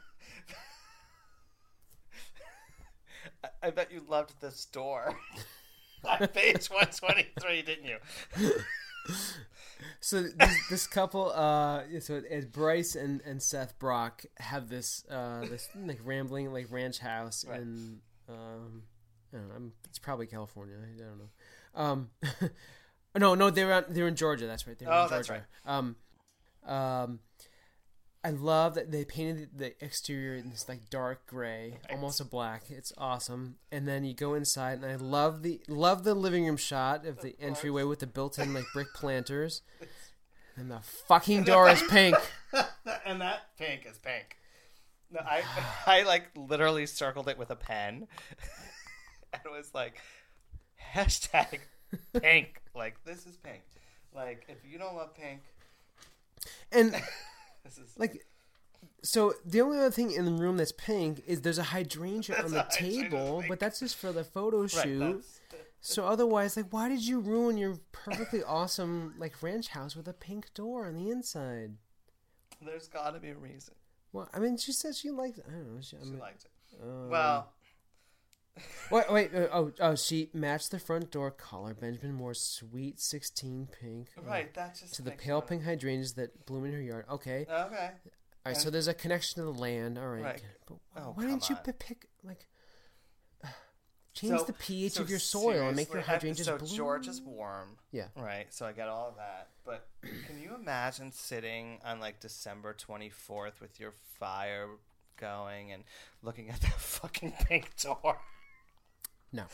I, I bet you loved the store. On page one twenty-three, didn't you? So this, this couple, uh, so it's Bryce and, and Seth Brock have this uh, this like rambling like ranch house Right. in um, I don't know, I'm, it's probably California. I don't know. Um, no, no, they were on, they were in Georgia. That's right. They were Oh, in that's Georgia. Um, um, I love that they painted the exterior in this like dark gray, Right. almost a black. It's awesome. And then you go inside, and I love the love the living room shot of the Of entryway course. with the built-in like brick planters. And the fucking door is pink. And that pink is pink. No, I, I like literally circled it with a pen. And it was like, hashtag pink. Like, this is pink. Like, if you don't love pink, And this is like, so the only other thing in the room that's pink is there's a hydrangea That's on the a hydrangea table, pink. but that's just for the photo right. shoot. That's, So otherwise, like, why did you ruin your perfectly awesome like ranch house with a pink door on the inside? there's got to be a reason. Well, I mean, she said she liked. I don't know. She, I She mean, liked it. um, Well, wait, wait. Uh, oh, oh, she matched the front door color. Benjamin Moore's sweet sixteen pink. uh, right. That just To the makes pale me pink hydrangeas that bloom in her yard. Okay. wanna- Okay. All right. So there's a connection to the land. All right. Right. But Oh, why didn't come you on. p- pick like change So- the pH so of your soil and make your seriously, I- hydrangeas So bloom? George is warm. Yeah. Right. So I got all of that. But can you imagine sitting on like December twenty-fourth with your fire going and looking at that fucking pink door? No.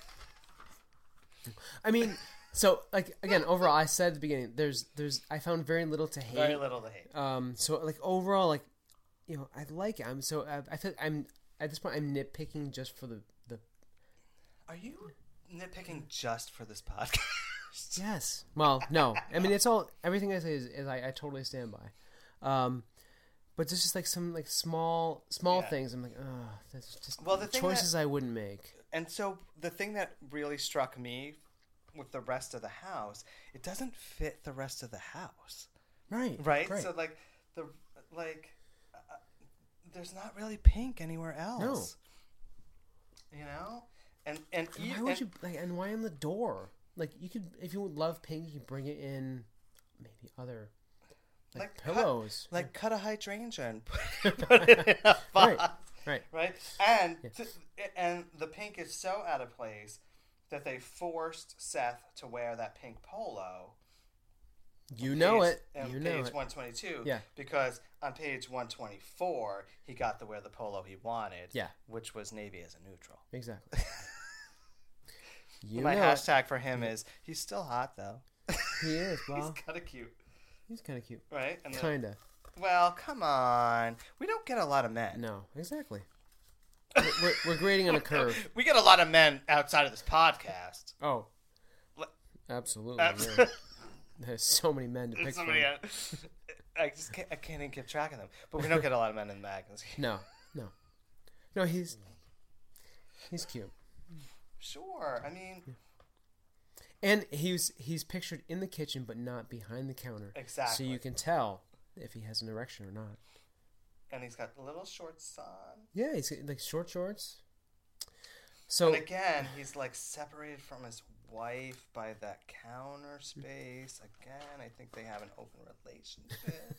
I mean, so like again, overall, I said at the beginning, there's there's I found very little to hate. Very little to hate. Um, so like overall, like you know, I like it. I'm so I, I feel like I'm at this point I'm nitpicking just for the the Are you nitpicking just for this podcast? yes. Well, no, I mean it's all everything I say is, is I, I totally stand by. Um, but there's just like some like small small Yeah. things. I'm like, oh, that's just Well, the thing choices I wouldn't make. and so the thing that really struck me with the rest of the house, it doesn't fit the rest of the house. Right. Right? right. So like the like uh, there's not really pink anywhere else. No. You know? And and, and e- why would and, you like and why on the door? Like you could if you love pink, you could bring it in maybe other like, like pillows. Cut, like cut a hydrangea and put, put it in a vase. Right. Right. Right? And Yeah. to, and the pink is so out of place that they forced Seth to wear that pink polo. You know page, it. On You know page it. one twenty-two. Yeah. Because on page one twenty-four, he got to wear the polo he wanted. Yeah. Which was navy as a neutral. Exactly. You My know hashtag for him is, he's still hot, though. it. He is. Well, He's kind of cute. he's kind of cute. Right? And the- Kinda. Well, come on. We don't get a lot of men. No. Exactly. We're, we're, we're grading on a curve. We get a lot of men outside of this podcast. Oh. Le- Absolutely. Abs- yeah. There's so many men to pick There's from. somebody, uh, I just can't, I can't even keep track of them. But we don't get a lot of men in the magazine. No. No. No. He's he's cute. Sure. I mean, And he's he's pictured in the kitchen, but not behind the counter. Exactly. So you can tell if he has an erection or not. and he's got little shorts on. Yeah, he's got, like short shorts. So And again, he's like separated from his wife by that counter space. Again, I think they have an open relationship.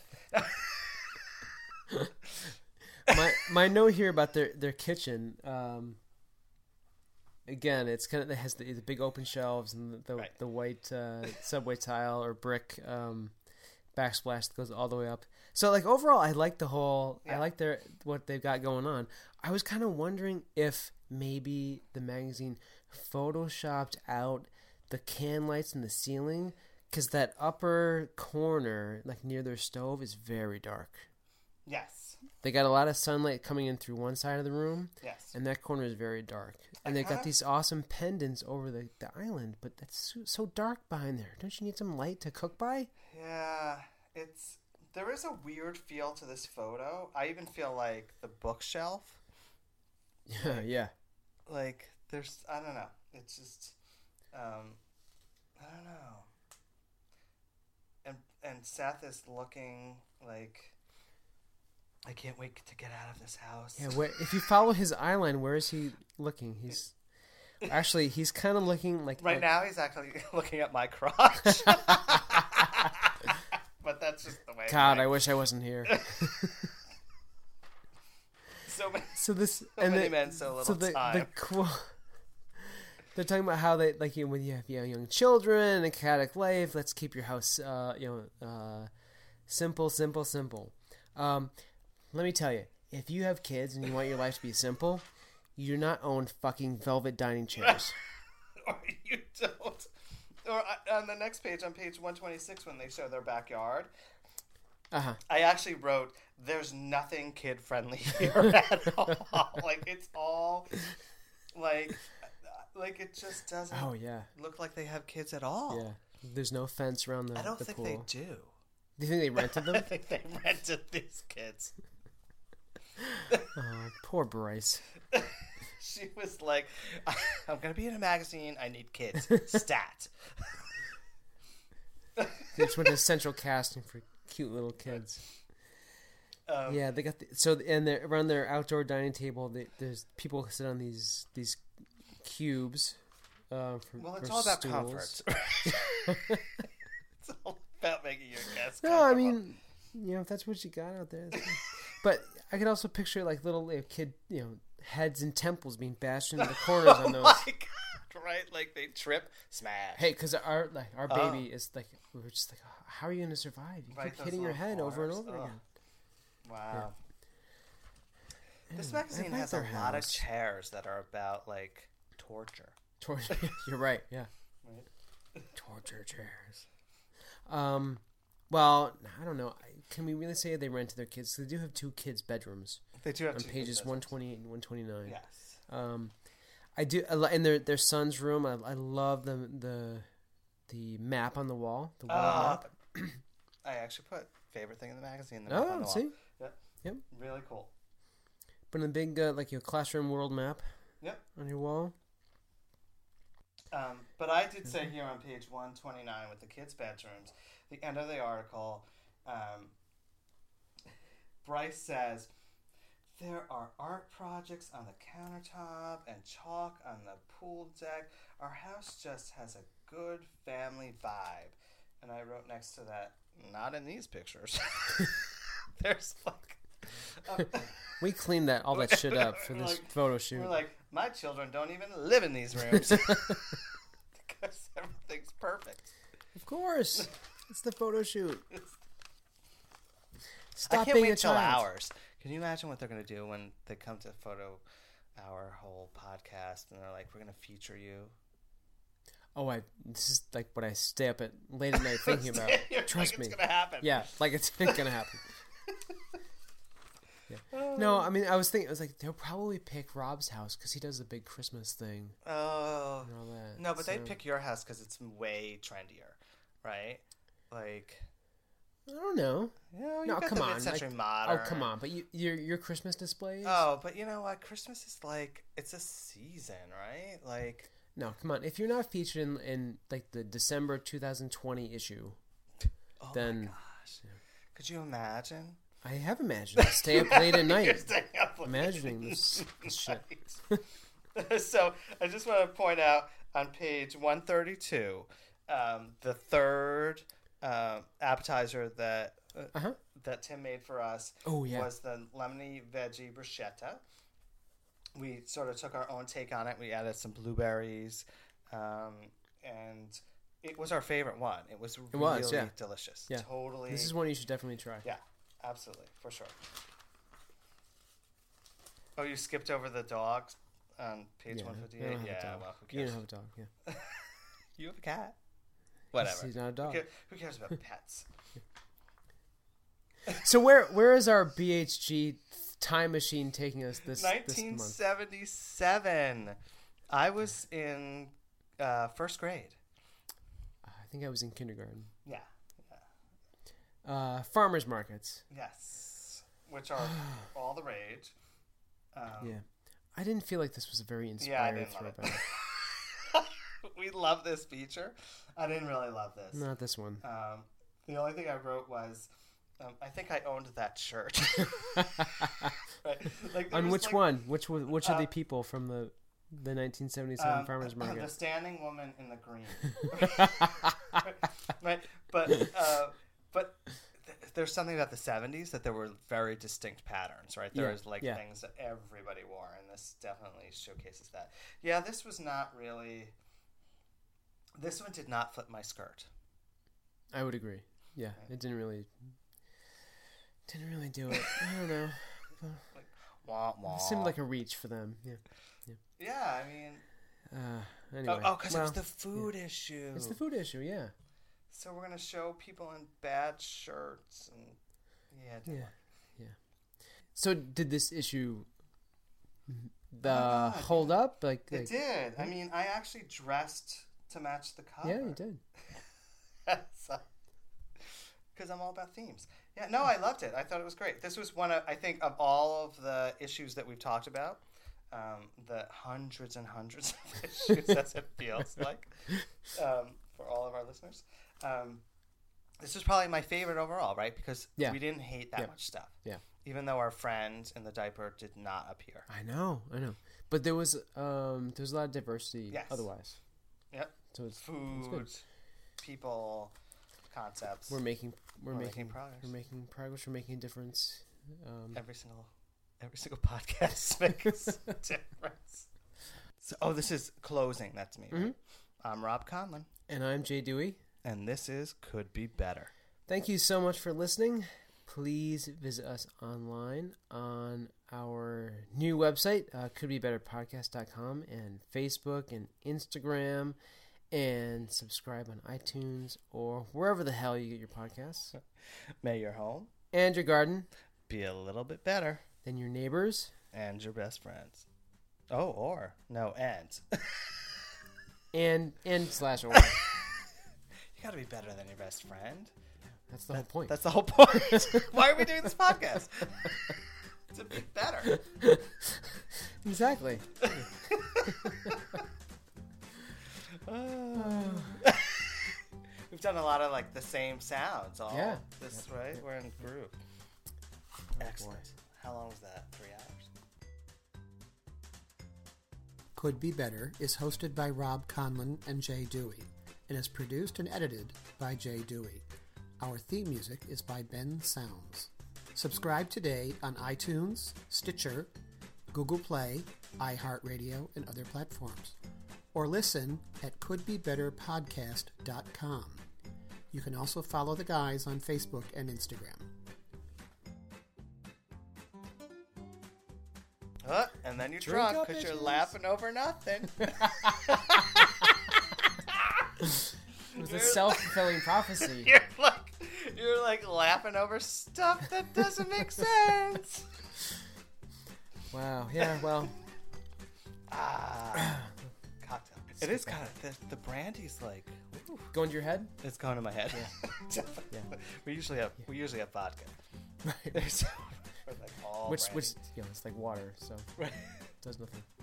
my my note here about their their kitchen. Um, again, it's kind of it has the, the big open shelves and the the, Right. the white uh, subway tile or brick um, backsplash that goes all the way up. So like overall, I like the whole. I Yeah. like their what they've got going on. I was kind of wondering if maybe the magazine photoshopped out the can lights in the ceiling because that upper corner, like near their stove, is very dark. Yes. They got a lot of sunlight coming in through one side of the room, Yes. and that corner is very dark. I And they've got kinda- these awesome pendants over the, the island, but that's so, so dark behind there. Don't you need some light to cook by? Yeah, it's there is a weird feel to this photo. I even feel like the bookshelf. Yeah, yeah. Like there's, I don't know. It's just, um, I don't know. And and Seth is looking like, I can't wait to get out of this house. Yeah, where, if you follow his eye line, where is he looking? He's actually he's kind of looking like Right like, now, he's actually looking at my crotch. But that's just the way. God, I wish I wasn't here. so many, So this so and many the, men, so little so the time. the quote. They're talking about how they like you know, when you have you know, young children, a chaotic life. Let's keep your house, uh, you know, uh, simple, simple, simple. Um, let me tell you, if you have kids and you want your life to be simple, you do not own fucking velvet dining chairs. Or you don't. Or uh, on the next page, on page one twenty-six, when they show their backyard, Uh huh. I actually wrote, "There's nothing kid friendly here at all. Like it's all like, like it just doesn't Oh yeah, look like they have kids at all. yeah. There's no fence around the. I don't the think pool. they do. Do you think they rented I them? think they rented these kids. Oh, poor Bryce. She was like, "I'm gonna be in a magazine. I need kids. Stat." They just went to central casting for cute little kids. Um, Yeah, they got the, so and they're around their outdoor dining table. They, there's people who sit on these these cubes. Uh, for, Well, it's for all about stools. comfort. It's all about making your guests No, I comfortable. mean, you know, if that's what you got out there. that's fine. But I could also picture like little like, kid, you know, heads and temples being bashed into the corners Oh on those. my god! Right, like they trip, smash. Hey, because our like our Oh. baby is like we were just like, how are you going to survive? You Right, keep those hitting your little head over and corners. over Ugh. again. Wow. This Anyway, magazine I like has a their lot of house. chairs that are about like torture. Torture. You're right. Yeah. Right. Torture chairs. Um. Well, I don't know. Can we really say they rented their kids? They do have two kids' bedrooms They do have on two pages kids' one twenty-eight and one twenty-nine. Yes. Um, I do. I li- in their their son's room, I, I love the the the map on the wall. The wall Uh, map. I actually put favorite thing in the magazine. The map on Oh, the wall. see. Yep. Yep. Really cool. But in the big uh, like your classroom world map Yep. on your wall. Um, but I did say here on page one twenty-nine with the kids' bedrooms, the end of the article, um, Bryce says, there are art projects on the countertop and chalk on the pool deck. Our house just has a good family vibe. And I wrote next to that, not in these pictures. There's like... Uh, we cleaned that all that shit up for this like, photo shoot. We're like, my children don't even live in these rooms. Because everything's perfect. Of course. It's the photo shoot. Stop I can't being wait till hours. Can you imagine what they're going to do when they come to photo our whole podcast and they're like, we're going to feature you? Oh, I this is like what I stay up at late at night thinking about. Trust like me. It's going to happen. Yeah, like it's going to happen. Yeah. No, I mean, I was thinking, I was like, they'll probably pick Rob's house because he does the big Christmas thing. Oh. And all that. No, but so. they'd pick your house because it's way trendier, right? Like... I don't know. You know, no, come on. Like, oh, come on. But you, your your Christmas displays? Oh, but you know what? Christmas is like, it's a season, right? Like... No, come on. If you're not featured in, in like, the December twenty twenty issue, oh then... my gosh. Yeah. Could you imagine? I have imagined. I stay up late at night. You're staying up late imagining this, this shit. So, I just want to point out on page one thirty-two, um, the third... Uh, appetizer that uh, uh-huh. that Tim made for us oh, yeah. was the lemony veggie bruschetta. We sort of took our own take on it. We added some blueberries, um, and it was our favorite one. It was it really was, yeah. delicious. Yeah. Totally. This is one you should definitely try. Yeah, absolutely, for sure. Oh, you skipped over the dogs on page yeah, one fifty-eight? Yeah, well, who cares? You don't have a dog, yeah. You have a cat? Whatever. He's not a dog. Who cares, who cares about pets? So where where is our B H G time machine taking us this, nineteen seventy-seven. This month? I was in uh, first grade. I think I was in kindergarten. Yeah. yeah. Uh, farmers markets. Yes. Which are all the rage. Um, yeah. I didn't feel like this was a very inspiring yeah, I didn't love throwback. It. We love this feature. I didn't really love this. Not this one. Um, the only thing I wrote was, um, I think I owned that shirt. Right? Like, on which like, one? Which which uh, of the people from the the nineteen seventy-seven um, farmers market? The standing woman in the green. Right? But uh, but th- there's something about the seventies that there were very distinct patterns, right? There yeah, was like yeah. things that everybody wore, and this definitely showcases that. Yeah, this was not really. This one did not flip my skirt. I would agree. Yeah, right. It didn't really, didn't really do it. I don't know. Like, wah, wah. It seemed like a reach for them. Yeah, yeah. Yeah, I mean. Uh, anyway. Oh, because well, it was the food yeah. issue. It's the food issue. Yeah. So we're gonna show people in bad shirts and yeah. Yeah, work. yeah. So did this issue the oh, hold up? Like it like, did. I mean, I actually dressed to match the cover. Yeah, you did. Because I'm all about themes. Yeah, no, I loved it. I thought it was great. This was one of, I think, of all of the issues that we've talked about, um, the hundreds and hundreds of issues, as it feels like, um, for all of our listeners. Um, this was probably my favorite overall, right? Because yeah. we didn't hate that yeah. much stuff. Yeah. Even though our friend in the diaper did not appear. I know, I know. But there was um, there was a lot of diversity yes. otherwise. Yep. So it's food, it's people, concepts. We're making we're, we're making, making progress. We're making progress. We're making a difference. Um, every single every single podcast makes a difference. So, oh, this is closing. That's me. Mm-hmm. Right? I'm Rob Conlon, and I'm Jay Dewey, and this is Could Be Better. Thank you so much for listening. Please visit us online on our new website, uh, could be better podcast dot com, and Facebook and Instagram, and subscribe on iTunes or wherever the hell you get your podcasts. May your home and your garden be a little bit better than your neighbors and your best friends. Oh, or no, and and and slash or. You got to be better than your best friend. That's the that, whole point. That's the whole point. Why are we doing this podcast? To be better. Exactly. We've done a lot of like the same sounds. All Yeah. This Yeah. right. We're in a group. Oh, Excellent. boy. How long was that? Three hours. Could Be Better is hosted by Rob Conlon and Jay Dewey and is produced and edited by Jay Dewey. Our theme music is by Ben Sounds. Subscribe today on iTunes, Stitcher, Google Play, iHeartRadio, and other platforms. Or listen at could be better podcast dot com. You can also follow the guys on Facebook and Instagram. Uh, and then you're Drink drunk up, because you're bitches. laughing over nothing. It was a self-fulfilling prophecy. You're like, you're like laughing over stuff that doesn't make sense. Wow. Yeah. Well. Ah, cocktail. It is kind of the, the brandy's like ooh, Going to your head. it's going to my head. Yeah. Yeah. We usually have we usually have vodka. Right. There's we're like all Which brandy. which you know it's like water, so Right. does nothing.